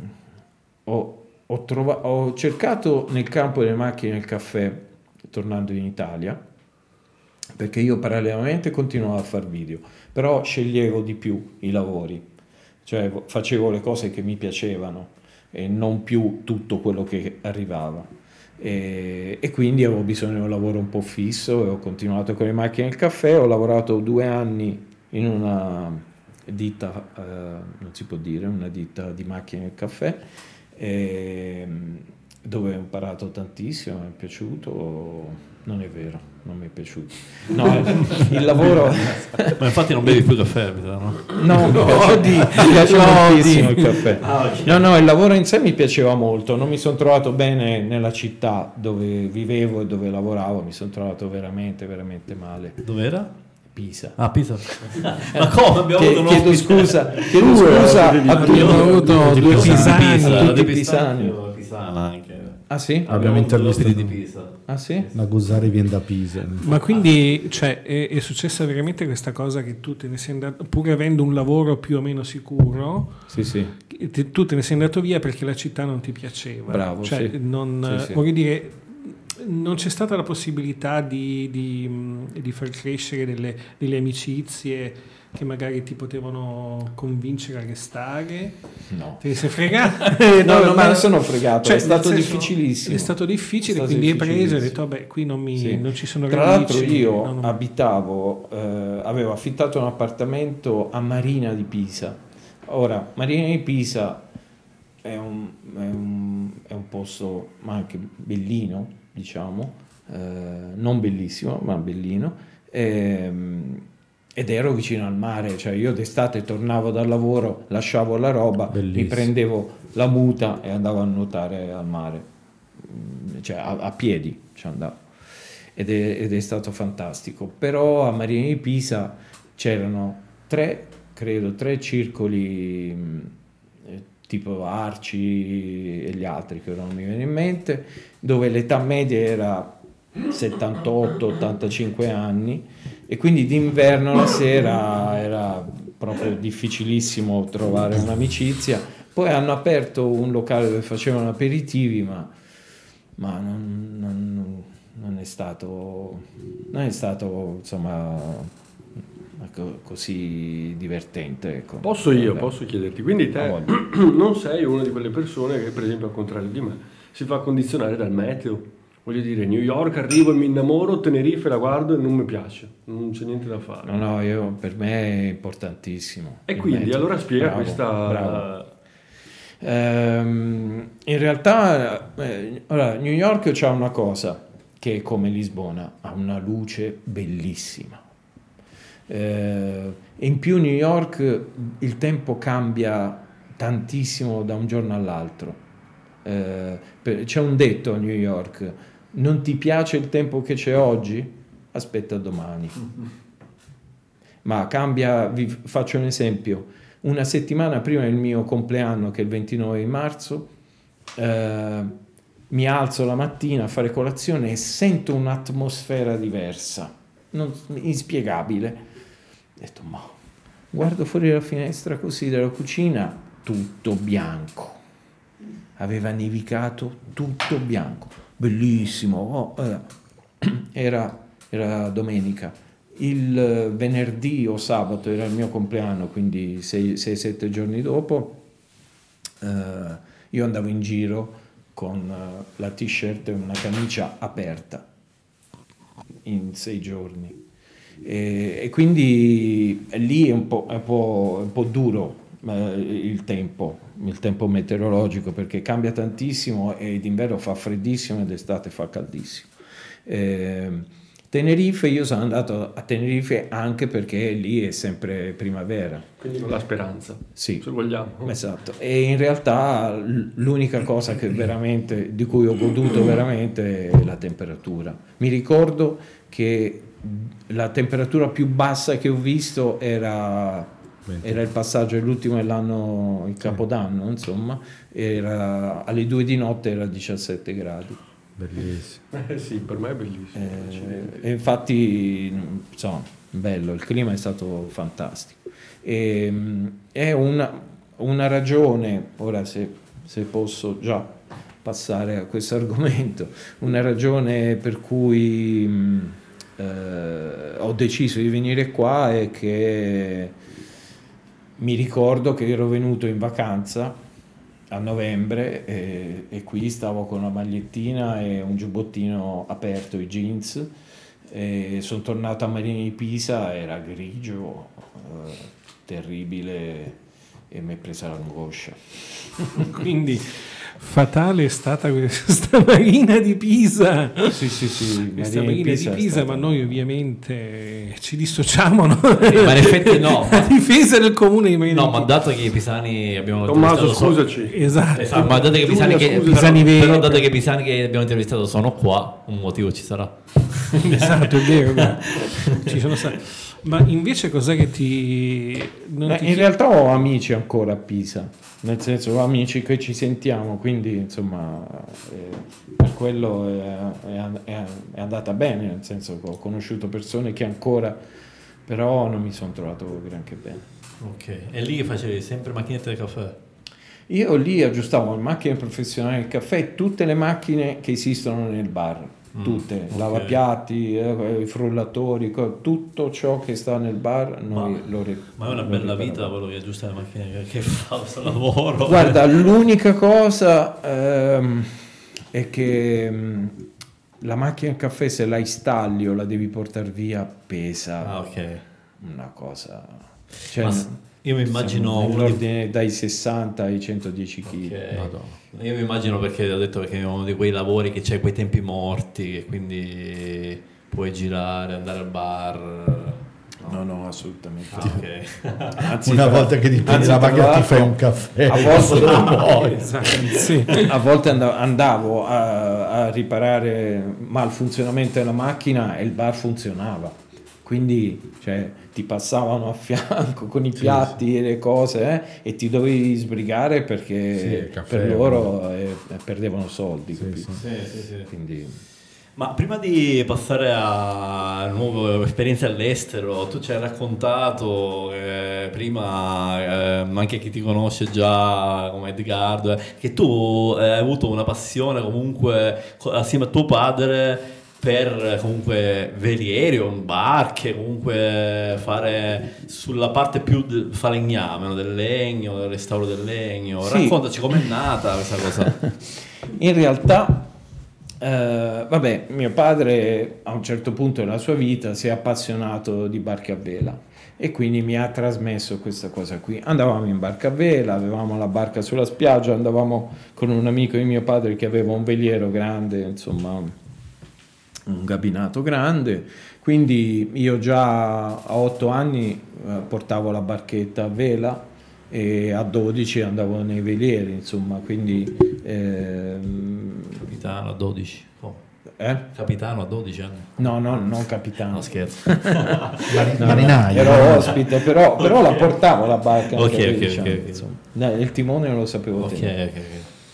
S3: ho cercato nel campo delle macchine del caffè, tornando in Italia, perché io parallelamente continuavo a fare video, però sceglievo di più i lavori, cioè facevo le cose che mi piacevano e non più tutto quello che arrivava. E quindi avevo bisogno di un lavoro un po' fisso e ho continuato con le macchine del caffè. Ho lavorato 2 anni in una ditta, non si può dire, una ditta di macchine del caffè, dove ho imparato tantissimo, mi è piaciuto. Non è vero, non mi è piaciuto. No, il lavoro...
S4: Ma infatti non bevi più caffè, mi sa, no?
S3: No, mi piace moltissimo il caffè. No, il lavoro in sé mi piaceva molto, non mi sono trovato bene nella città dove vivevo e dove lavoravo, mi sono trovato veramente, veramente male.
S4: Dov'era?
S3: Pisa.
S4: Ah, Pisa. Ma come? Abbiamo avuto un
S3: Chiedo
S4: ospite.
S3: scusa, abbiamo avuto due pisani, tutti pisani.
S4: Pisana anche.
S3: Ah sì?
S6: Abbiamo intervistato
S4: di Pisa.
S3: Ah sì?
S6: la Guzzari viene da Pisa.
S2: Ma quindi cioè, è successa veramente questa cosa che tu te ne sei andato, pur avendo un lavoro più o meno sicuro,
S3: Sì.
S2: tu te ne sei andato via perché la città non ti piaceva.
S3: Bravo,
S2: cioè,
S3: sì.
S2: non,
S3: Sì.
S2: voglio dire, non c'è stata la possibilità di far crescere delle amicizie che magari ti potevano convincere a restare.
S3: No.
S2: Te ne sei fregato?
S3: No, non me ne sono fregato,
S2: cioè,
S3: è stato
S2: nel senso,
S3: difficilissimo.
S2: È stato difficile,
S3: È stato
S2: quindi hai preso e hai
S3: difficilissimo.
S2: detto, vabbè, qui non
S3: Sì.
S2: ci sono
S3: Tra
S2: radici.
S3: l'altro io
S2: non-
S3: abitavo, avevo affittato un appartamento a Marina di Pisa. Ora, Marina di Pisa è un posto ma anche bellino, diciamo, non bellissimo, ma bellino, ed ero vicino al mare, cioè io d'estate tornavo dal lavoro, lasciavo la roba,
S6: Bellissimo.
S3: mi prendevo la muta e andavo a nuotare al mare, cioè a piedi ci andavo. Ed è stato fantastico. Però a Marina di Pisa c'erano tre circoli, tipo Arci e gli altri che ora non mi viene in mente, dove l'età media era 78-85 anni, e quindi d'inverno la sera era proprio difficilissimo trovare un'amicizia. Poi hanno aperto un locale dove facevano aperitivi, ma non è stato insomma così divertente, ecco.
S5: Posso
S3: Vabbè.
S5: chiederti, quindi te
S3: Ah,
S5: non sei una di quelle persone che, per esempio, al contrario di me, si fa condizionare dal meteo? Voglio dire, New York arrivo e mi innamoro, Tenerife la guardo e non mi piace, non c'è niente da fare.
S3: No, per me è importantissimo.
S5: E
S3: il
S5: quindi
S3: metodo.
S5: allora spiega
S3: Bravo,
S5: questa...
S3: bravo. In realtà ora, New York c'ha una cosa che è come Lisbona, ha una luce bellissima. In più New York il tempo cambia tantissimo da un giorno all'altro. C'è un detto a New York: non ti piace il tempo che c'è oggi? Aspetta domani. Ma cambia, vi faccio un esempio. Una settimana prima del mio compleanno, che è il 29 di marzo, mi alzo la mattina a fare colazione e sento un'atmosfera diversa, inspiegabile. Ho detto, ma guardo fuori dalla finestra così della cucina, tutto bianco. Aveva nevicato, tutto bianco, bellissimo. Era domenica. Il venerdì o sabato era il mio compleanno, quindi 6-7 giorni dopo, io andavo in giro con la t-shirt e una camicia aperta in 6 giorni. E quindi lì è un po' duro il tempo meteorologico, perché cambia tantissimo e d'inverno fa freddissimo e d'estate fa caldissimo. Tenerife, io sono andato a Tenerife anche perché lì è sempre primavera.
S5: Quindi con la speranza,
S3: Sì.
S5: se vogliamo.
S3: Esatto, e in realtà l'unica cosa che veramente, di cui ho goduto veramente è la temperatura. Mi ricordo che la temperatura più bassa che ho visto era il passaggio dell'ultimo dell'anno, il Capodanno, insomma, alle 2 di notte era 17 gradi.
S6: Bellissimo.
S5: Sì, per me è bellissimo.
S3: E infatti, insomma, bello, il clima è stato fantastico. È una ragione, ora se posso già passare a questo argomento, una ragione per cui ho deciso di venire qua è che mi ricordo che ero venuto in vacanza a novembre e qui stavo con una magliettina e un giubbottino aperto, i jeans, e sono tornato a Marina di Pisa, era grigio, terribile, e mi è presa l'angoscia.
S2: Quindi fatale è stata questa Marina di Pisa.
S3: Sì,
S2: Questa
S3: Marina
S2: Marina di Pisa, ma noi ovviamente ci dissociamo, no?
S4: Ma in effetti no.
S2: A difesa del comune di Marina
S4: No,
S2: di
S4: ma
S2: Pisa.
S4: dato che i pisani abbiamo
S5: Tommaso,
S4: intervistato
S5: scusaci.
S2: Esatto.
S4: Esatto, ma dato che i pisani che
S2: Pisani veri.
S4: però dato che i pisani che abbiamo intervistato sono qua, un motivo ci sarà.
S2: Esatto, è vero. Ci sono stati. Ma invece cos'è che
S3: In realtà ho amici ancora a Pisa, nel senso ho amici che ci sentiamo, quindi insomma per quello è andata bene, nel senso che ho conosciuto persone che ancora, però non mi sono trovato granché bene.
S4: Ok, e lì facevi sempre macchinette del caffè?
S3: Io lì aggiustavo le macchine professionali del caffè e tutte le macchine che esistono nel bar. Tutte,
S4: ok.
S3: lavapiatti, i frullatori, tutto ciò che sta nel bar noi
S4: Ma è una bella vita quello che aggiusta le macchine che fa questo lavoro.
S3: Guarda, l'unica cosa è che la macchina del caffè, se la installi o la devi portare via, pesa.
S4: Ah, ok.
S3: Una cosa, cioè,
S4: Ma io mi immagino
S3: siamo
S4: uno di-
S3: nell'ordine dai 60 ai 110 kg.
S4: Ok. Io mi immagino perché ho detto che è uno di quei lavori che c'hai quei tempi morti e quindi puoi girare, andare al bar.
S3: No, assolutamente.
S4: Ah, ok.
S3: Anzi,
S6: Una
S3: tra-
S6: volta che ti prendi
S3: anzi,
S6: la
S3: tra
S6: macchina ti
S3: l'altro,
S6: fai un caffè.
S3: a volte
S6: non muori.
S2: Sì.
S3: A volte andavo a riparare malfunzionamento della macchina e il bar funzionava, quindi cioè, ti passavano a fianco con i piatti e le cose e ti dovevi sbrigare perché
S6: Sì, il caffè,
S3: per loro perdevano soldi.
S6: Sì,
S3: capito?
S6: sì.
S3: Quindi,
S4: Ma prima di passare a nuove esperienze all'estero, tu ci hai raccontato prima, anche chi ti conosce già come Edgardo, che tu hai avuto una passione comunque assieme a tuo padre per comunque velieri o barche, comunque fare sulla parte più falegname, no? Del legno, del restauro del legno.
S3: Sì.
S4: Raccontaci com'è nata questa cosa.
S3: in realtà, vabbè, mio padre a un certo punto della sua vita si è appassionato di barche a vela e quindi mi ha trasmesso questa cosa qui. Andavamo in barca a vela, avevamo la barca sulla spiaggia, andavamo con un amico di mio padre che aveva un veliero grande, insomma un gabinato grande, quindi io già a 8 anni portavo la barchetta a vela e a 12 andavo nei velieri, insomma, quindi
S4: Capitano a 12. Oh. Capitano a 12 anni.
S3: no, non capitano.
S4: No, scherzo.
S6: Marinaio.
S3: Ero ospite, però la portavo la barca anche
S4: Ok,
S3: a
S4: ok,
S3: 12 anni,
S4: ok.
S3: insomma. Il timone non lo sapevo tenere.
S4: Ok.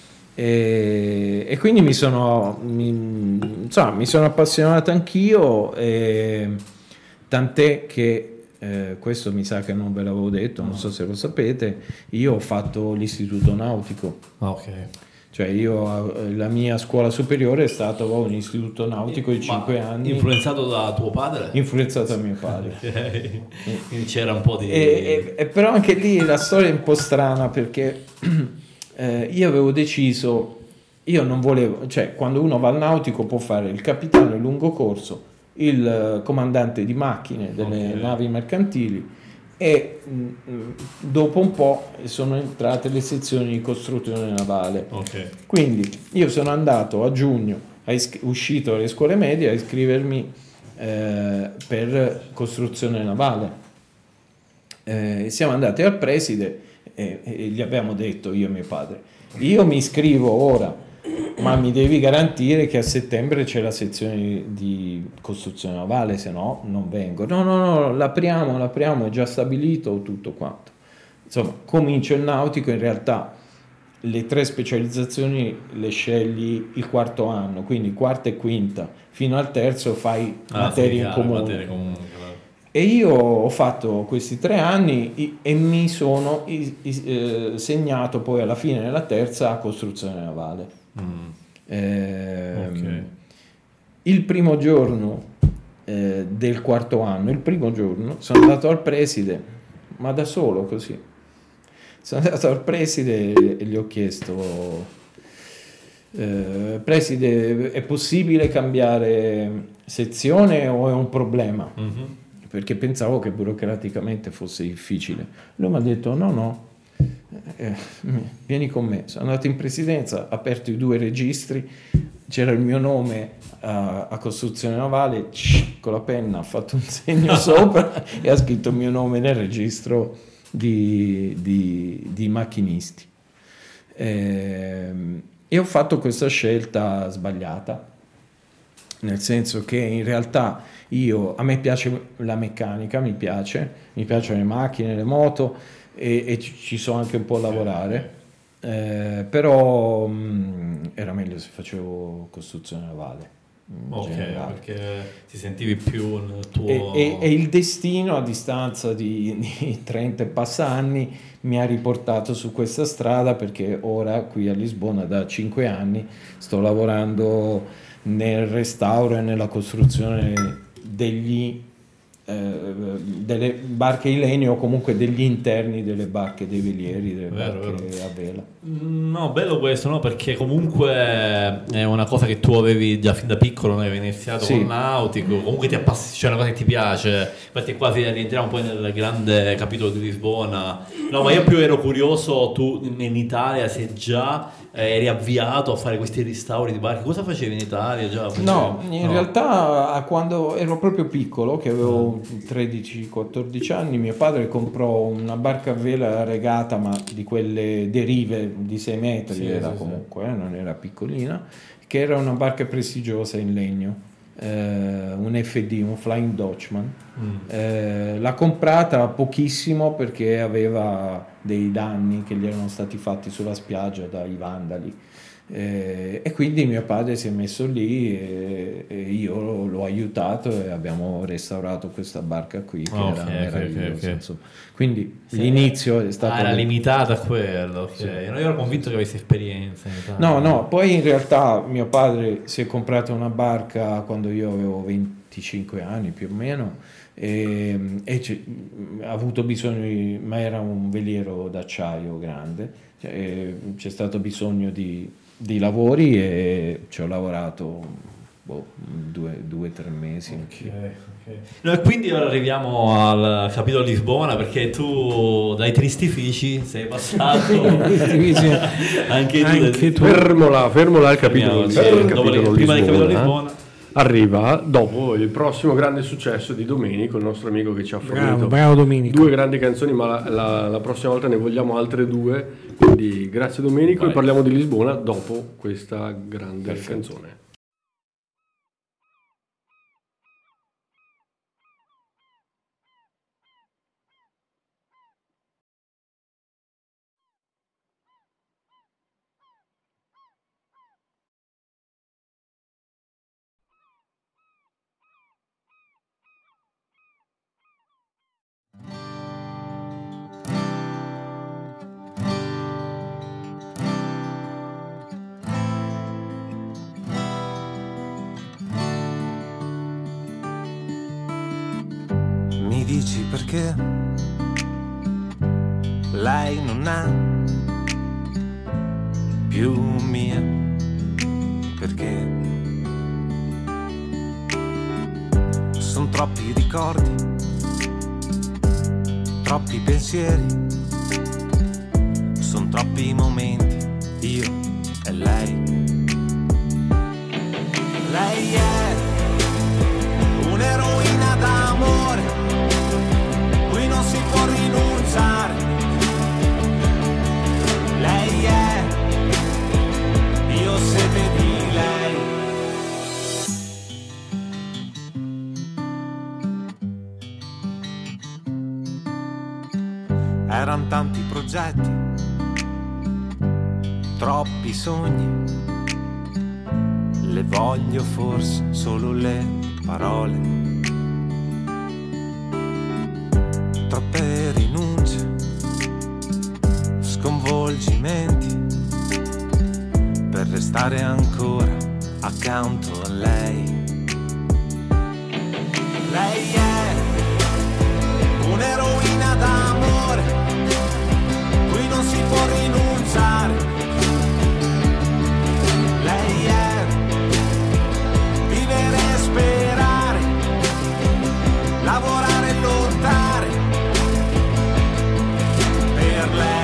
S3: E quindi mi sono appassionato anch'io, tant'è che questo mi sa che non ve l'avevo detto, non so se lo sapete, io ho fatto l'istituto nautico,
S4: Ah, ok.
S3: cioè io la mia scuola superiore è stato un istituto nautico di 5 anni,
S4: Influenzato da tuo padre?
S3: influenzato da mio padre.
S4: Ok. Quindi c'era un po' di...
S3: E però anche lì la storia è un po' strana perché io avevo deciso, io non volevo, cioè quando uno va al nautico può fare il capitano il lungo corso, il comandante di macchine delle navi mercantili e dopo un po' sono entrate le sezioni di costruzione navale.
S4: Ok.
S3: Quindi io sono andato a giugno uscito dalle scuole medie a iscrivermi per costruzione navale. Siamo andati al preside e gli abbiamo detto, io e mio padre, io mi iscrivo ora, ma mi devi garantire che a settembre c'è la sezione di costruzione navale, se no non vengo. No, l'apriamo, è già stabilito tutto quanto. Insomma, comincio il nautico, in realtà le 3 specializzazioni le scegli il 4º anno, quindi quarta e quinta, fino al terzo fai materie in comune. E io ho fatto questi 3 anni e mi sono segnato poi alla fine nella terza a costruzione navale. Il primo giorno del 4º anno, il primo giorno, sono andato al preside, ma da solo così. Sono andato al preside e gli ho chiesto, preside, è possibile cambiare sezione o è un problema? Perché pensavo che burocraticamente fosse difficile. Lui mi ha detto no, vieni con me. Sono andato in presidenza, ho aperto i 2 registri, c'era il mio nome a costruzione navale, con la penna ha fatto un segno sopra e ha scritto il mio nome nel registro di macchinisti. E ho fatto questa scelta sbagliata, nel senso che in realtà a me piace la meccanica, mi piacciono le macchine, le moto e ci so anche un po' lavorare, però era meglio se facevo costruzione navale.
S4: Perché ti sentivi più nel tuo...
S3: E il destino, a distanza di 30 e passa anni, mi ha riportato su questa strada, perché ora qui a Lisbona da 5 anni sto lavorando nel restauro e nella costruzione delle barche in legno, o comunque degli interni delle barche dei velieri, delle barche a vela.
S4: No, bello questo, no? Perché comunque è una cosa che tu avevi già fin da piccolo, no? Avevi iniziato con nautico, comunque c'è una cosa che ti piace, infatti quasi rientriamo poi nel grande capitolo di Lisbona. No, ma io più ero curioso, tu in Italia se già eri avviato a fare questi restauri di barche, cosa facevi in Italia già?
S3: No, in realtà quando ero proprio piccolo, che avevo 13-14 anni, mio padre comprò una barca a vela regata, ma di quelle derive di 6 metri, non era piccolina, che era una barca prestigiosa in legno, un FD, un Flying Dutchman. L'ha comprata pochissimo perché aveva dei danni che gli erano stati fatti sulla spiaggia dai vandali, e quindi mio padre si è messo lì e io l'ho aiutato e abbiamo restaurato questa barca qui che era meravigliosa. Insomma. Quindi l'inizio è stato...
S4: era limitata a quello. Io ero convinto che avessi esperienza in Italia.
S3: No, poi in realtà mio padre si è comprato una barca quando io avevo 25 anni più o meno, e ha avuto bisogno ma era un veliero d'acciaio grande, c'è stato bisogno di lavori e ci ho lavorato 2 o 3 mesi.
S4: No, e quindi ora arriviamo al capitolo Lisbona, perché tu dai tristifici sei passato anche tu.
S5: Fermola al capitolo
S4: prima del capitolo Lisbona.
S5: Arriva dopo il prossimo grande successo di Domenico, il nostro amico che ci ha fornito
S2: bravo Domenico.
S5: 2 grandi canzoni, ma la prossima volta ne vogliamo altre 2, quindi grazie Domenico. E parliamo di Lisbona dopo questa grande canzone.
S7: Mi dici perché lei non è più mia, perché sono troppi ricordi, troppi pensieri, sono troppi momenti, io e lei. c'han tanti progetti, troppi sogni, le voglio forse solo le parole, troppe rinunce, sconvolgimenti, per restare ancora accanto a lei. Lei è un'eroina d'amore, qui non si può rinunciare. Lei è vivere e sperare, lavorare e lottare per lei.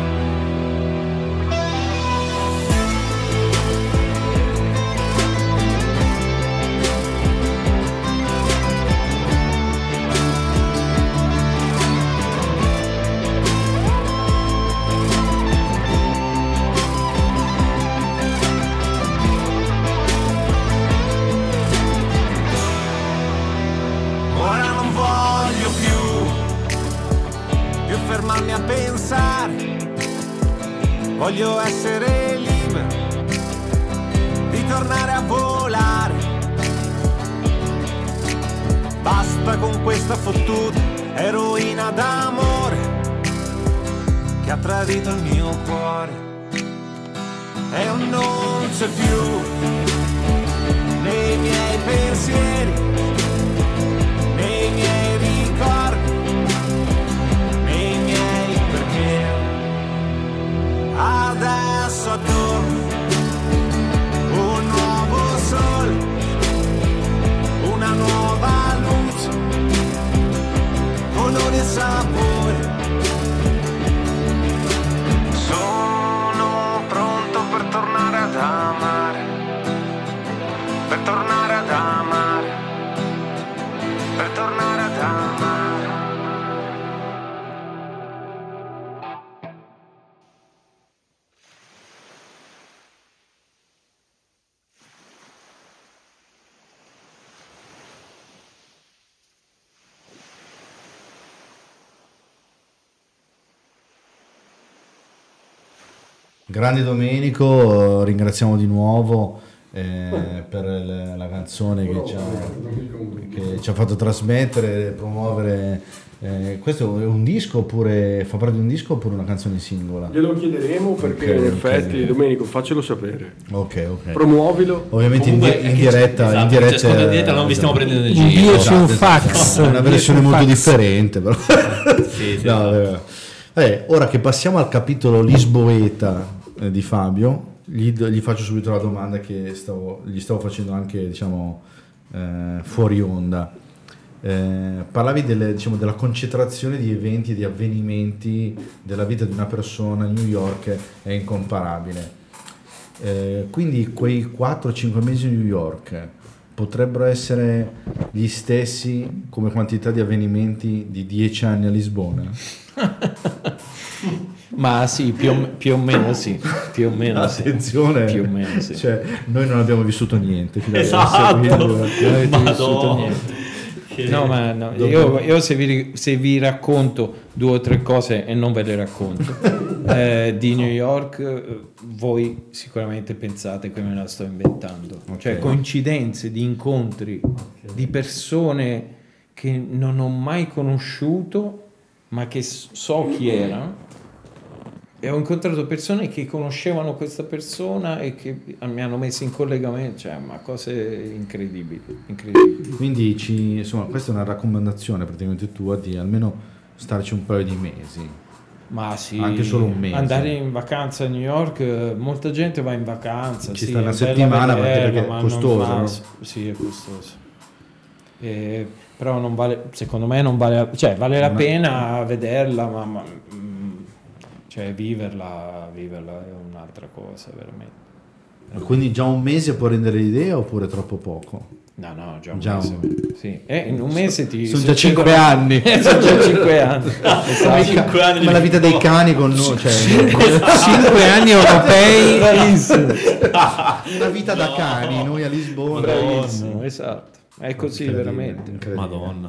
S7: Fermarmi a pensare, voglio essere libero di tornare a volare. Basta con questa fottuta eroina d'amore che ha tradito il mio cuore e non c'è più nei miei pensieri, nei miei ricordi, adesso attorno un nuovo sole, una nuova luce, colori e sapori. Sono pronto per tornare ad amare, per tornare ad amare, per tornare ad amare.
S6: Grande Domenico, ringraziamo di nuovo per la canzone che ci ha fatto trasmettere, promuovere. Questo è un disco oppure fa parte di un disco oppure una canzone singola?
S5: Glielo chiederemo perché in effetti Domenico faccelo sapere.
S6: Ok.
S5: Promuovilo.
S6: Ovviamente
S4: Comunque,
S6: in diretta,
S4: esatto,
S6: in diretta,
S4: in diretta non vi stiamo prendendo in giro.
S2: Inviaci un fax.
S6: Una versione molto differente però.
S4: Sì,
S6: No, ora che passiamo al capitolo lisboeta di Fabio, gli faccio subito la domanda che gli stavo facendo anche fuori onda. Parlavi della concentrazione di eventi e di avvenimenti della vita di una persona. New York è incomparabile, quindi quei 4-5 mesi a New York potrebbero essere gli stessi come quantità di avvenimenti di 10 anni a Lisbona?
S3: Ma sì, più o meno sì, più o meno
S6: attenzione,
S3: sì. Più o meno sì.
S6: Cioè, noi non abbiamo vissuto niente fino
S4: Esatto.
S6: adesso,
S3: Non avete
S4: Madonna.
S3: vissuto niente. No, io se vi racconto 2 o 3 cose e non ve le racconto di New York, voi sicuramente pensate che me la sto inventando.
S6: Okay.
S3: Cioè coincidenze di incontri di persone che non ho mai conosciuto ma che so chi era, e ho incontrato persone che conoscevano questa persona e che mi hanno messo in collegamento, cioè ma cose incredibili.
S6: Quindi questa è una raccomandazione praticamente tua di almeno starci un paio di mesi.
S3: Ma sì,
S6: anche solo un mese.
S3: Andare in vacanza a New York, molta gente va in vacanza,
S6: ci
S3: sì,
S6: sta una
S3: è
S6: settimana
S3: bella vederla,
S6: perché è
S3: ma
S6: costoso,
S3: non va,
S6: no?
S3: Sì, è costoso. Però non vale, secondo me non vale, cioè vale la pena vederla, ma cioè viverla è un'altra cosa veramente.
S6: Quindi già un mese può rendere l'idea oppure troppo poco?
S3: No, già un mese. Sì. In un mese ti
S6: sono già 5 anni.
S3: Sono già 5 anni.
S6: Esatto. 5 anni come la vita dei cani con noi, cioè
S2: 5 anni europei.
S3: Bravissimo.
S6: Una vita da cani, noi a Lisbona.
S3: Bravissimo, esatto. È così
S6: Incredibile,
S3: veramente.
S6: incredibile.
S4: Madonna.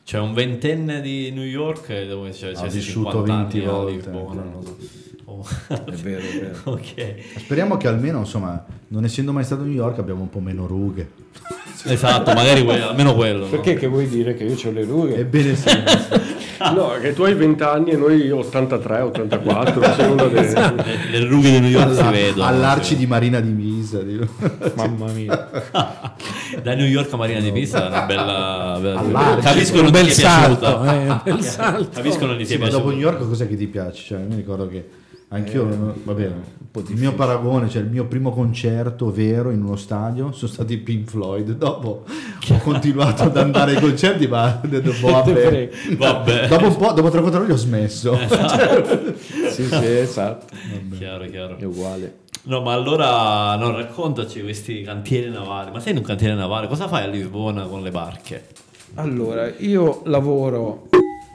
S4: C'è un ventenne di New York dove c'è
S6: vissuto
S4: 50
S6: 20
S4: anni a
S6: volte,
S4: Lisbona,
S6: anche.
S4: non so. Oh.
S3: È vero, è vero.
S4: Ok.
S6: Speriamo che almeno, insomma, non essendo mai stato a New York, abbiamo un po' meno rughe.
S4: Esatto, magari almeno quello. no?
S5: Perché che vuoi dire che io ho le rughe?
S6: Ebbene sì.
S5: No, che tu hai 20 anni e noi 83, 84, sei uno dei...
S4: Le rughe di New York si vedono.
S6: All'Arci di Marina di Misa.
S5: Mamma mia.
S4: Da New York a Marina di Pisa è una bella
S6: All'Arci.
S4: capisco
S2: Un
S4: non
S2: bel
S4: ti è
S2: salto,
S4: piaciuta.
S2: un bel salto.
S4: Capisco non ti
S6: Sì,
S4: sia
S6: ma dopo
S4: piaciuta.
S6: New York cos'è che ti piace? Cioè, mi ricordo che anch'io, va bene, il mio paragone, cioè il mio primo concerto vero in uno stadio sono stati i Pink Floyd. Dopo ho continuato ad andare ai concerti, ma dopo,
S4: Vabbè.
S6: dopo un po', dopo 3-4 anni ho smesso.
S5: Sì, esatto.
S4: Chiaro.
S5: È uguale.
S4: No, ma allora raccontaci questi cantieri navali. Ma sei in un cantiere navale? Cosa fai a Lisbona con le barche?
S3: Allora, io lavoro,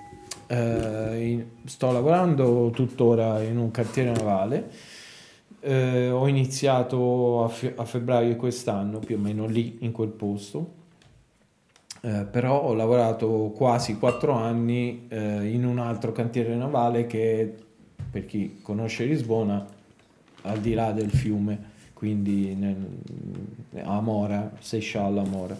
S3: sto lavorando tuttora in un cantiere navale. Ho iniziato a febbraio di quest'anno, più o meno lì, in quel posto. Però ho lavorato quasi 4 anni in un altro cantiere navale che, per chi conosce Lisbona, al di là del fiume, quindi a Mora, Seixal a Mora.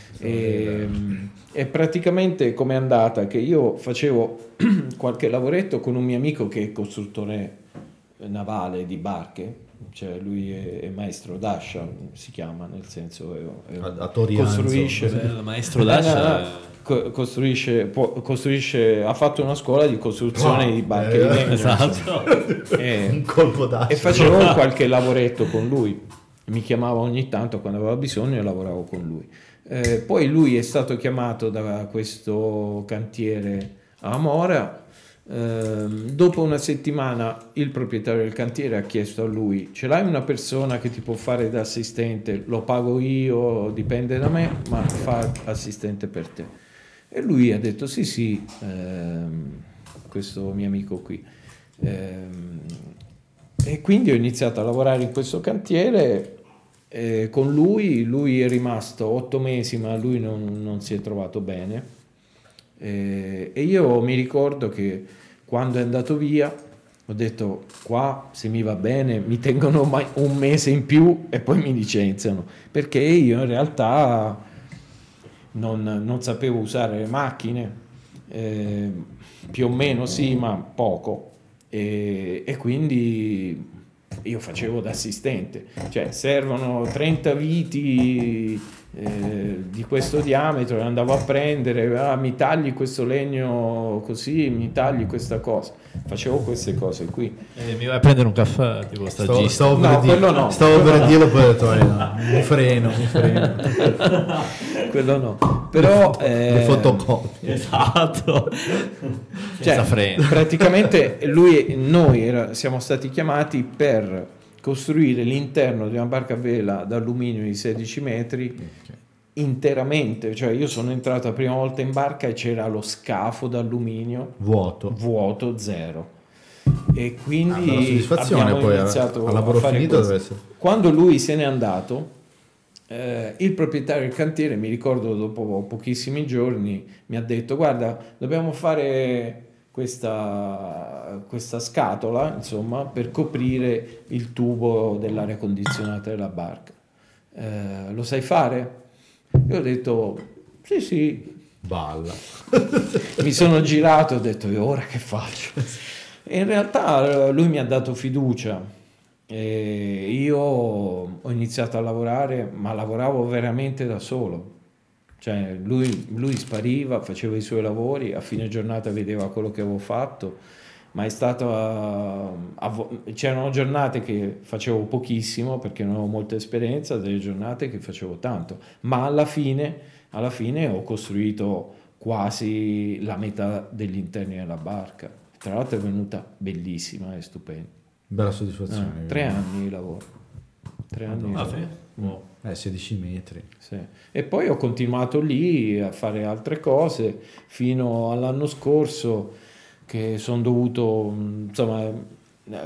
S3: E praticamente com'è andata? Che io facevo qualche lavoretto con un mio amico che è costruttore navale di barche, cioè lui è maestro d'ascia, si chiama, nel senso
S6: A Torianzo.
S3: costruisce
S4: Il maestro d'ascia.
S3: costruisce, ha fatto una scuola di costruzione di barche di legno.
S4: Esatto.
S6: Un colpo d'ascia.
S3: E facevo qualche lavoretto con lui, mi chiamava ogni tanto quando aveva bisogno e lavoravo con lui. Poi lui è stato chiamato da questo cantiere a Mora. Dopo una settimana il proprietario del cantiere ha chiesto a lui: ce l'hai una persona che ti può fare da assistente? Lo pago io, dipende da me, ma fa assistente per te. E lui ha detto sì, questo mio amico qui. E quindi ho iniziato a lavorare in questo cantiere con lui. Lui è rimasto 8 mesi, ma lui non si è trovato bene. E io mi ricordo che quando è andato via ho detto: qua se mi va bene mi tengono un mese in più e poi mi licenziano, perché io in realtà non sapevo usare le macchine, più o meno sì, ma poco, e quindi io facevo da assistente, cioè servono 30 viti di questo diametro, e andavo a prendere, mi tagli questo legno così, mi tagli questa cosa, facevo queste cose qui.
S4: Mi vai a prendere un caffè tipo stagista?
S6: Stavo
S3: No,
S6: per
S3: quello no.
S6: Stavo per dirlo, poi ho detto no, mi freno.
S3: Quello no, però
S6: Le fotocopie.
S4: Esatto.
S3: cioè,
S4: Senza freno.
S3: praticamente siamo stati chiamati per costruire l'interno di una barca a vela d'alluminio di 16 metri interamente, cioè io sono entrato la prima volta in barca e c'era lo scafo d'alluminio vuoto, zero, e
S6: Bella
S3: quindi
S6: soddisfazione.
S3: abbiamo
S6: Poi
S3: iniziato
S6: al lavoro
S3: a fare
S6: finito
S3: questo.
S6: deve essere.
S3: Quando lui se n'è andato, il proprietario del cantiere, mi ricordo, dopo pochissimi giorni mi ha detto: guarda, dobbiamo fare questa scatola, insomma, per coprire il tubo dell'aria condizionata della barca. Lo sai fare? Io ho detto sì.
S6: Balla.
S3: Mi sono girato e ho detto: e ora che faccio? E in realtà lui mi ha dato fiducia e io ho iniziato a lavorare, ma lavoravo veramente da solo. Cioè lui spariva, faceva i suoi lavori, a fine giornata vedeva quello che avevo fatto, ma è stato c'erano giornate che facevo pochissimo perché non avevo molta esperienza, delle giornate che facevo tanto, ma alla fine ho costruito quasi la metà degli interni della barca. Tra l'altro è venuta bellissima e stupenda.
S6: Bella soddisfazione.
S3: 3 anni di lavoro. 3 anni di lavoro.
S4: Sì? Wow.
S6: 16 metri.
S3: Sì. E poi ho continuato lì a fare altre cose fino all'anno scorso, che sono dovuto, insomma,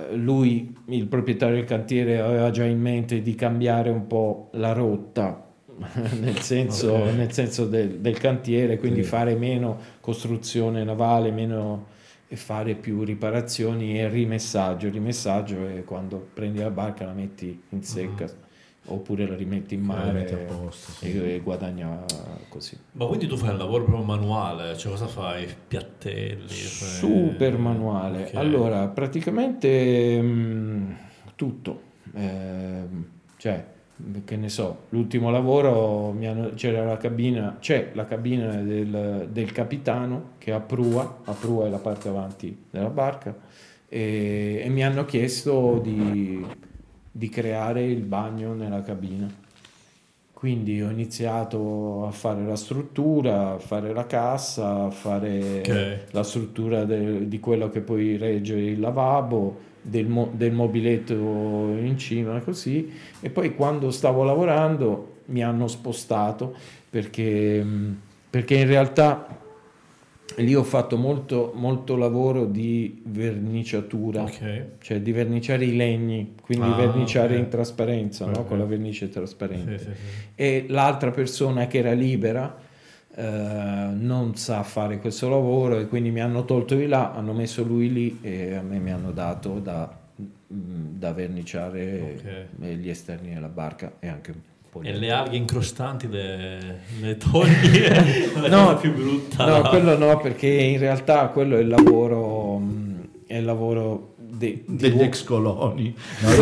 S3: lui, il proprietario del cantiere, aveva già in mente di cambiare un po' la rotta, nel senso del cantiere, quindi fare meno costruzione navale, e fare più riparazioni e rimessaggio. Il rimessaggio è quando prendi la barca, la metti in secca, oppure la rimetti in mare
S6: a posto,
S3: e guadagna così.
S4: Ma quindi tu fai un lavoro proprio manuale, cioè cosa fai? Piattelli?
S3: Super manuale.
S4: Ok.
S3: Allora, praticamente tutto. Cioè, che ne so, l'ultimo lavoro c'era la cabina, c'è la cabina del capitano che a prua è la parte avanti della barca, e mi hanno chiesto di creare il bagno nella cabina. Quindi ho iniziato a fare la struttura, a fare la cassa, a fare la struttura di quello che poi regge il lavabo, del mobiletto in cima, così. E poi quando stavo lavorando mi hanno spostato perché in realtà lì ho fatto molto lavoro di verniciatura, cioè di verniciare i legni, quindi verniciare in trasparenza, no? Con la vernice trasparente.
S4: Sì.
S3: E l'altra persona che era libera non sa fare questo lavoro, e quindi mi hanno tolto di là, hanno messo lui lì, e a me mi hanno dato da verniciare gli esterni della barca e anche un po'
S4: E le alghe incrostanti le togli?
S3: No,
S4: più brutta.
S3: No, quello no, perché in realtà quello è il lavoro
S6: degli ex coloni.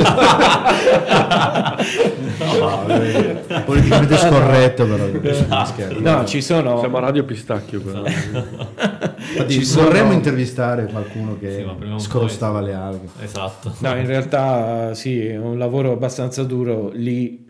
S6: Politicamente scorretto, però.
S3: No, ci sono.
S5: Siamo a Radio Pistacchio. Però.
S6: Vorremmo intervistare qualcuno che
S4: ma prima o poi-
S6: scrostava le alghe.
S4: Esatto.
S3: No, in realtà sì, è un lavoro abbastanza duro lì.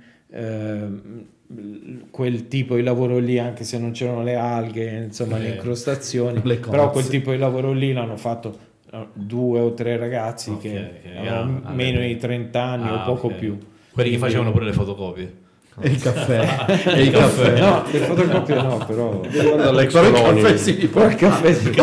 S3: Quel tipo di lavoro lì, anche se non c'erano le alghe, insomma, le incrostazioni,
S6: Le
S3: però
S6: cozze.
S3: quel tipo di lavoro lì l'hanno fatto 2 o 3 ragazzi che avevano meno di 30 anni o poco più.
S4: Quelli che facevano pure le fotocopie.
S6: E il caffè. E il caffè.
S3: No, le fotocopie no, però
S5: Dall'ex
S6: Però il
S5: coloni.
S6: caffè sì,
S3: però il caffè sì.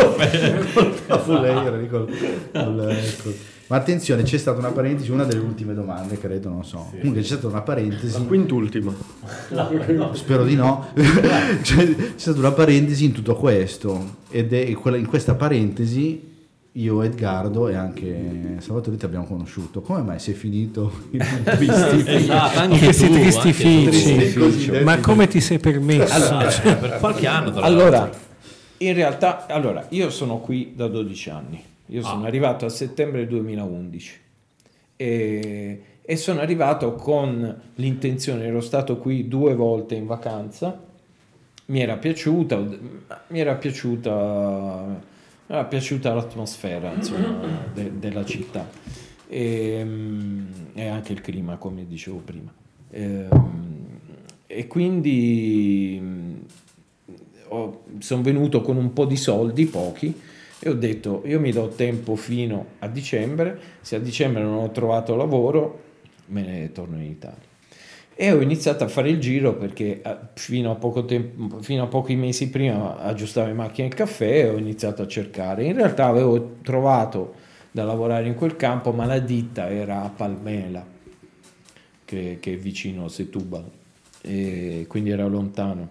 S6: Ma attenzione, c'è stata una parentesi, una delle ultime domande, credo, non so. Comunque c'è stata una parentesi,
S5: La quintultima.
S6: spero di no. c'è stata una parentesi in tutto questo, ed è quella, in questa parentesi io, Edgardo e anche Salvatore ti abbiamo conosciuto. Come mai sei finito in un tristificio?
S4: Esatto, anche
S2: Questi
S4: tu,
S2: tristifici.
S6: cosiddetti.
S2: Ma come ti sei permesso?
S4: per qualche anno tra
S3: Allora,
S4: l'altro.
S3: in realtà, io sono qui da 12 anni. Io sono arrivato a settembre 2011 e sono arrivato con l'intenzione, ero stato qui 2 volte in vacanza, mi era piaciuta l'atmosfera, insomma, della città e anche il clima, come dicevo prima. E quindi sono venuto con un po' di soldi, pochi, e ho detto io mi do tempo fino a dicembre, se a dicembre non ho trovato lavoro me ne torno in Italia. E ho iniziato a fare il giro perché fino a pochi mesi prima aggiustavo le macchine e il caffè, e ho iniziato a cercare. In realtà avevo trovato da lavorare in quel campo, ma la ditta era a Palmela, che è vicino a Setúbal, e quindi era lontano.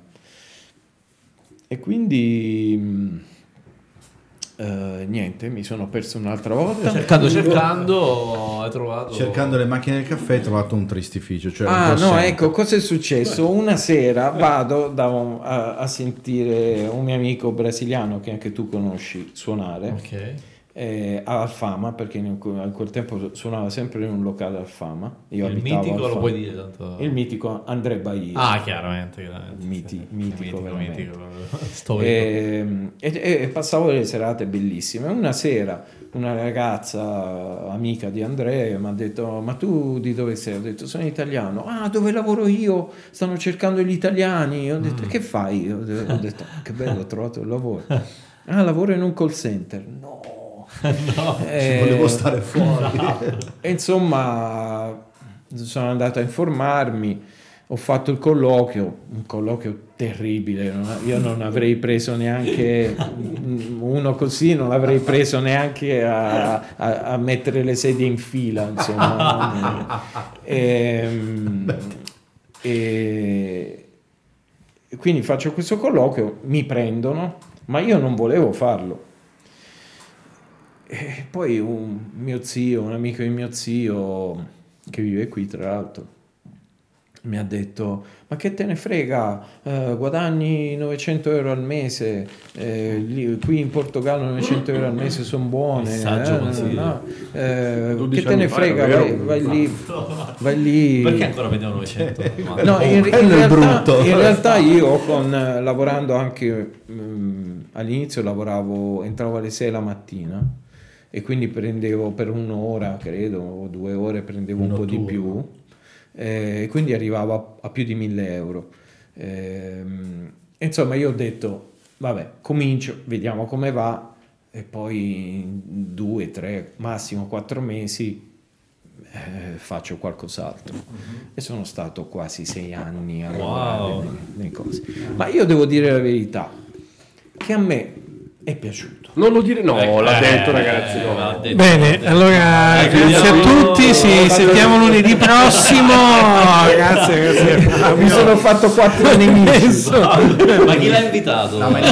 S3: E quindi niente, mi sono perso un'altra volta.
S4: Cercando, hai trovato...
S6: Cercando le macchine del caffè hai trovato un tristificio. Cioè un
S3: Ah
S6: po'
S3: no,
S6: sempre.
S3: ecco, cosa è successo? Una sera vado a sentire un mio amico brasiliano che anche tu conosci suonare
S4: Ok.
S3: a Alfama, perché in quel tempo suonava sempre in un locale Alfama. Io
S4: Il
S3: abitavo a
S4: mitico lo
S3: Alfama.
S4: puoi dire tanto...
S3: Il mitico André Bahia.
S4: Ah, chiaramente.
S3: Mitico, veramente.
S4: Storico.
S3: E passavo delle serate bellissime. Una sera una ragazza amica di Andrea mi ha detto: ma tu di dove sei? Ho detto: sono italiano. Ah, dove lavoro io? Stanno cercando gli italiani. Ho detto: che fai? Ho detto: che bello, ho trovato il lavoro. Ah, lavoro in un call center. No,
S6: Volevo stare fuori.
S3: E insomma sono andato a informarmi, ho fatto il colloquio, un colloquio terribile, io non avrei preso neanche uno così, non l'avrei preso neanche a mettere le sedie in fila, insomma. quindi faccio questo colloquio, mi prendono, ma io non volevo farlo. E poi un amico di mio zio, che vive qui tra l'altro, mi ha detto: ma che te ne frega, guadagni 900 euro al mese, qui in Portogallo 900 euro al mese sono buone,
S4: Saggio consiglio.
S3: Che te ne frega, vai lì.
S4: Perché ancora vediamo 900?
S3: No, in realtà io lavorando anche all'inizio entravo alle 6 la mattina e quindi prendevo per un'ora, credo, o 2 ore, prendevo un po' di più. Quindi arrivavo a più di 1.000 euro. Insomma, io ho detto: vabbè, comincio, vediamo come va, e poi in 2, 3, massimo 4 mesi faccio qualcos'altro. E sono stato quasi 6 anni a lavorare nei cose. Ma io devo dire la verità, che a me è piaciuto.
S5: Non lo dire, no, l'ha detto, ragazzi. No.
S4: L'ha detto.
S2: Bene, allora grazie a tutti, ci sentiamo lunedì prossimo. Grazie.
S3: Mi sono fatto 4 nemici.
S4: Ma chi l'ha invitato?
S6: No, ma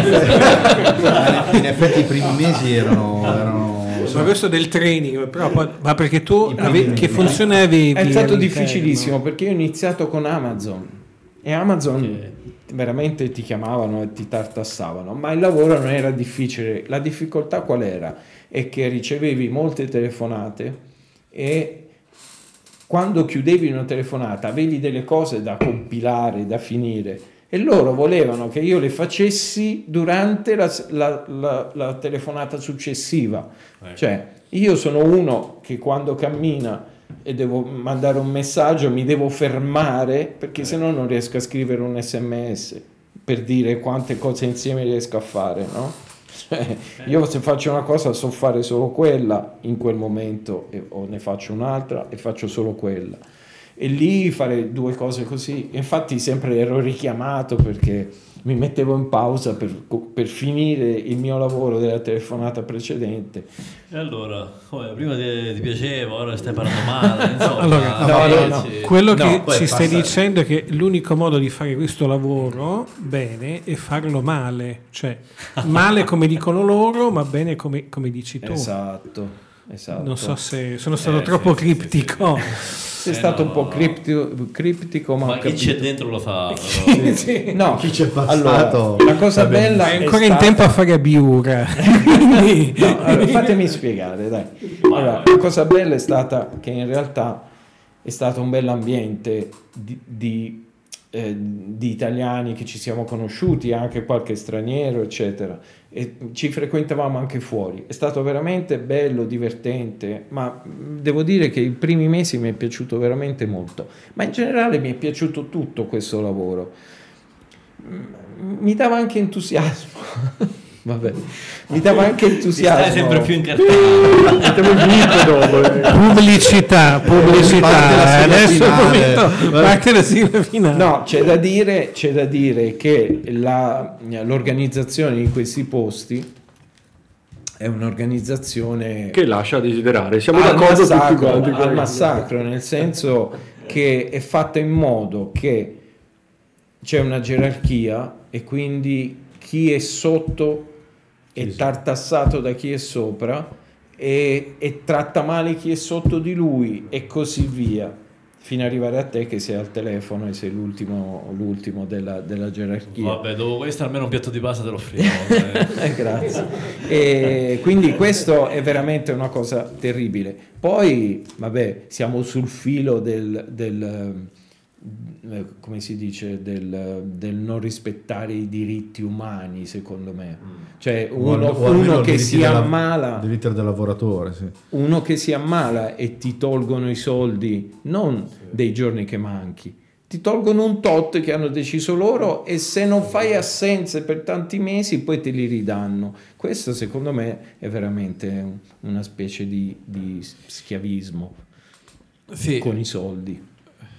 S6: in effetti i primi mesi erano
S2: Ma questo del training, però ma perché tu che funzione avevi?
S3: È stato
S2: all'interno?
S3: difficilissimo, perché io ho iniziato con Amazon e Amazon veramente ti chiamavano e ti tartassavano, ma il lavoro non era difficile. La difficoltà qual era? È che ricevevi molte telefonate e quando chiudevi una telefonata avevi delle cose da compilare, da finire, e loro volevano che io le facessi durante la telefonata successiva. Cioè, io sono uno che quando cammina e devo mandare un messaggio mi devo fermare, perché se no non riesco a scrivere un SMS per dire quante cose insieme riesco a fare, no? Cioè, io se faccio una cosa so fare solo quella in quel momento, o ne faccio un'altra e faccio solo quella. E lì fare 2 cose così, infatti sempre ero richiamato perché mi mettevo in pausa per finire il mio lavoro della telefonata precedente.
S4: E allora, prima ti piaceva, ora stai parlando male, insomma.
S2: Allora,
S3: no.
S2: Quello che
S4: No, poi
S2: ci stai
S4: passa-
S2: dicendo è che l'unico modo di fare questo lavoro bene è farlo male, cioè male come dicono loro, ma bene come dici tu.
S3: Esatto.
S2: Non so se sono stato troppo criptico.
S3: Sei stato un po' criptico, ma ho
S4: Ma chi
S3: capito.
S4: c'è dentro lo sa. Però.
S3: No,
S6: chi c'è passato.
S3: allora, la cosa bella
S2: È
S3: è
S2: ancora in
S3: stata-
S2: tempo a fare a Biura. Quindi-
S3: No, allora, fatemi spiegare, dai. Allora, la cosa bella è stata che in realtà è stato un bell'ambiente di italiani che ci siamo conosciuti, anche qualche straniero, eccetera, e ci frequentavamo anche fuori. È stato veramente bello, divertente, ma devo dire che i primi mesi mi è piaciuto veramente molto, ma in generale mi è piaciuto tutto questo lavoro. Mi dava anche entusiasmo. Vabbè, mi dava anche entusiasmo.
S4: Stai sempre più incartato.
S5: Mettiamo il blip dopo.
S2: Pubblicità.
S6: Parte la sigla
S2: Adesso
S6: finale.
S2: parte la sigla finale.
S3: No, c'è da dire che l'organizzazione di questi posti è un'organizzazione
S5: Che lascia a desiderare. Siamo
S3: al
S5: d'accordo tutti
S3: massacro,
S5: quanti.
S3: al massacro, nel senso che è fatta in modo che c'è una gerarchia e quindi chi è sotto è tartassato da chi è sopra e tratta male chi è sotto di lui e così via, fino ad arrivare a te che sei al telefono e sei l'ultimo della gerarchia.
S4: Vabbè, dopo questo almeno un piatto di pasta te lo offriamo.
S3: Grazie. E quindi questo è veramente una cosa terribile. Poi, vabbè, siamo sul filo del come si dice, del non rispettare i diritti umani, secondo me. Cioè
S6: O almeno
S3: uno che
S6: diritti
S3: si ammala,
S6: diritti del lavoratore, sì.
S3: uno che si ammala e ti tolgono i soldi, non dei giorni che manchi, ti tolgono un tot che hanno deciso loro, e se non fai assenze per tanti mesi poi te li ridanno. Questo secondo me è veramente una specie di schiavismo
S4: Sì.
S3: con i soldi.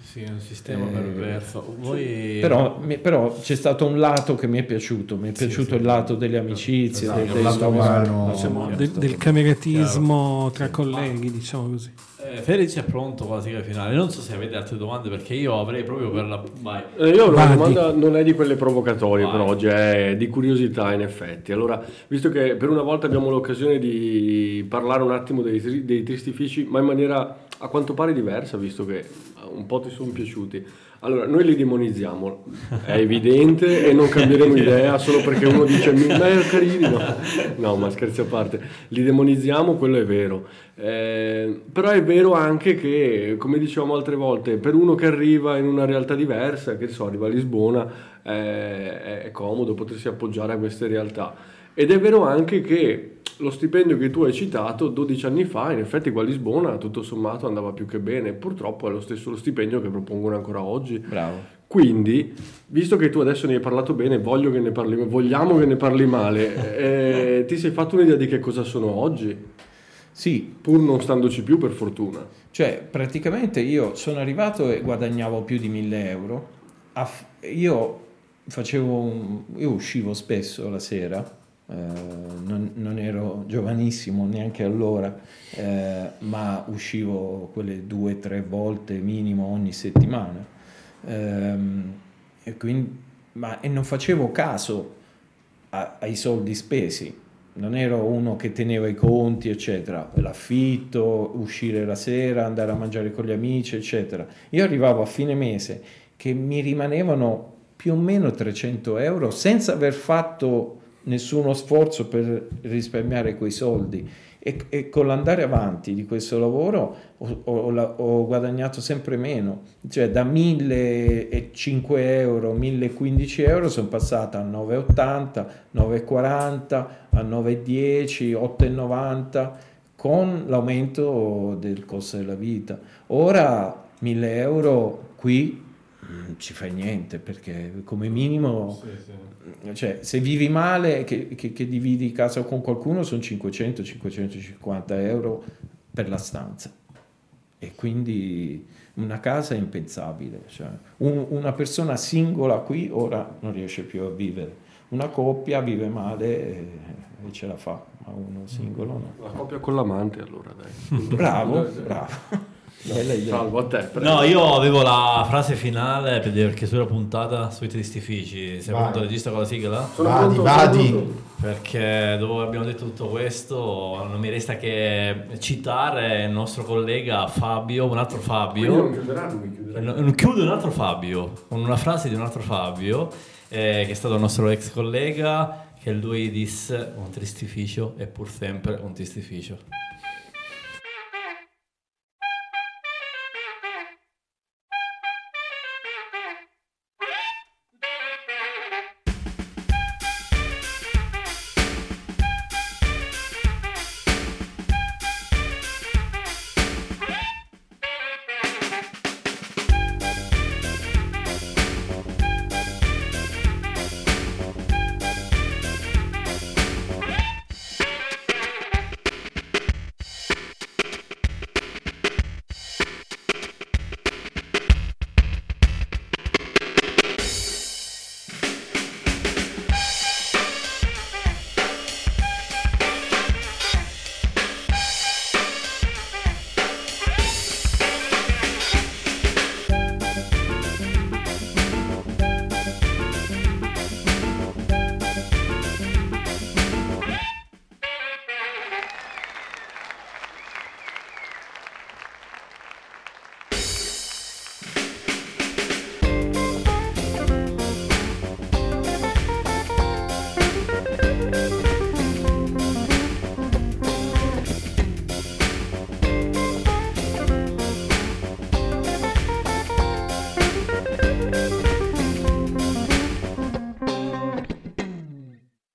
S4: Sì, è un sistema perverso. Voi...
S3: Però c'è stato un lato che mi è piaciuto, il lato delle amicizie,
S2: del cameratismo tra colleghi, diciamo così.
S4: Felice è pronto con la sigla finale. Non so se avete altre domande, perché io avrei proprio per la... Vai.
S5: Io ho una domanda, non è di quelle provocatorie per oggi, è di curiosità in effetti. Allora, visto che per una volta abbiamo l'occasione di parlare un attimo dei tristifici, ma in maniera a quanto pare diversa, visto che un po' ti sono piaciuti. Allora, noi li demonizziamo, è evidente, e non cambieremo idea solo perché uno dice ma è carini, no, ma scherzi a parte, li demonizziamo, quello è vero. Però è vero anche che, come dicevamo altre volte, per uno che arriva in una realtà diversa, che so, arriva a Lisbona, è comodo potersi appoggiare a queste realtà. Ed è vero anche che lo stipendio che tu hai citato 12 anni fa, in effetti qua a Lisbona tutto sommato andava più che bene, purtroppo è lo stesso lo stipendio che propongono ancora oggi.
S3: Bravo.
S5: Quindi, visto che tu adesso ne hai parlato bene, vogliamo che ne parli male, ti sei fatto un'idea di che cosa sono oggi?
S3: Sì.
S5: Pur non standoci più, per fortuna.
S3: Cioè, praticamente io sono arrivato e guadagnavo più di 1.000 euro. Io uscivo spesso la sera. Non ero giovanissimo neanche allora, ma uscivo quelle 2 o 3 volte minimo ogni settimana, e non facevo caso ai soldi spesi, non ero uno che teneva i conti eccetera, l'affitto, uscire la sera, andare a mangiare con gli amici eccetera. Io arrivavo a fine mese che mi rimanevano più o meno 300 euro senza aver fatto nessuno sforzo per risparmiare quei soldi, e con l'andare avanti di questo lavoro ho guadagnato sempre meno, cioè da 1.005 euro, 1.015 euro sono passata a 9,80, 9,40, a 9,10, 8,90 con l'aumento del costo della vita. Ora 1.000 euro qui non ci fai niente, perché come minimo cioè, se vivi male che dividi casa con qualcuno sono 500-550 euro per la stanza, e quindi una casa è impensabile, cioè, una persona singola qui ora non riesce più a vivere, una coppia vive male e ce la fa, ma uno singolo no.
S5: La coppia con l'amante, allora dai.
S3: Bravo.
S5: Salvo a te, prego.
S4: No, io avevo la frase finale perché sulla puntata sui tristifici. Sei pronto, regista, con la sigla?
S6: Vadi.
S4: Perché dopo che abbiamo detto tutto questo non mi resta che citare il nostro collega Fabio, un altro Fabio.
S5: Non chiuderà.
S4: Non chiude un altro Fabio, con una frase di un altro Fabio, che è stato il nostro ex collega, che lui disse: un tristificio è pur sempre un tristificio.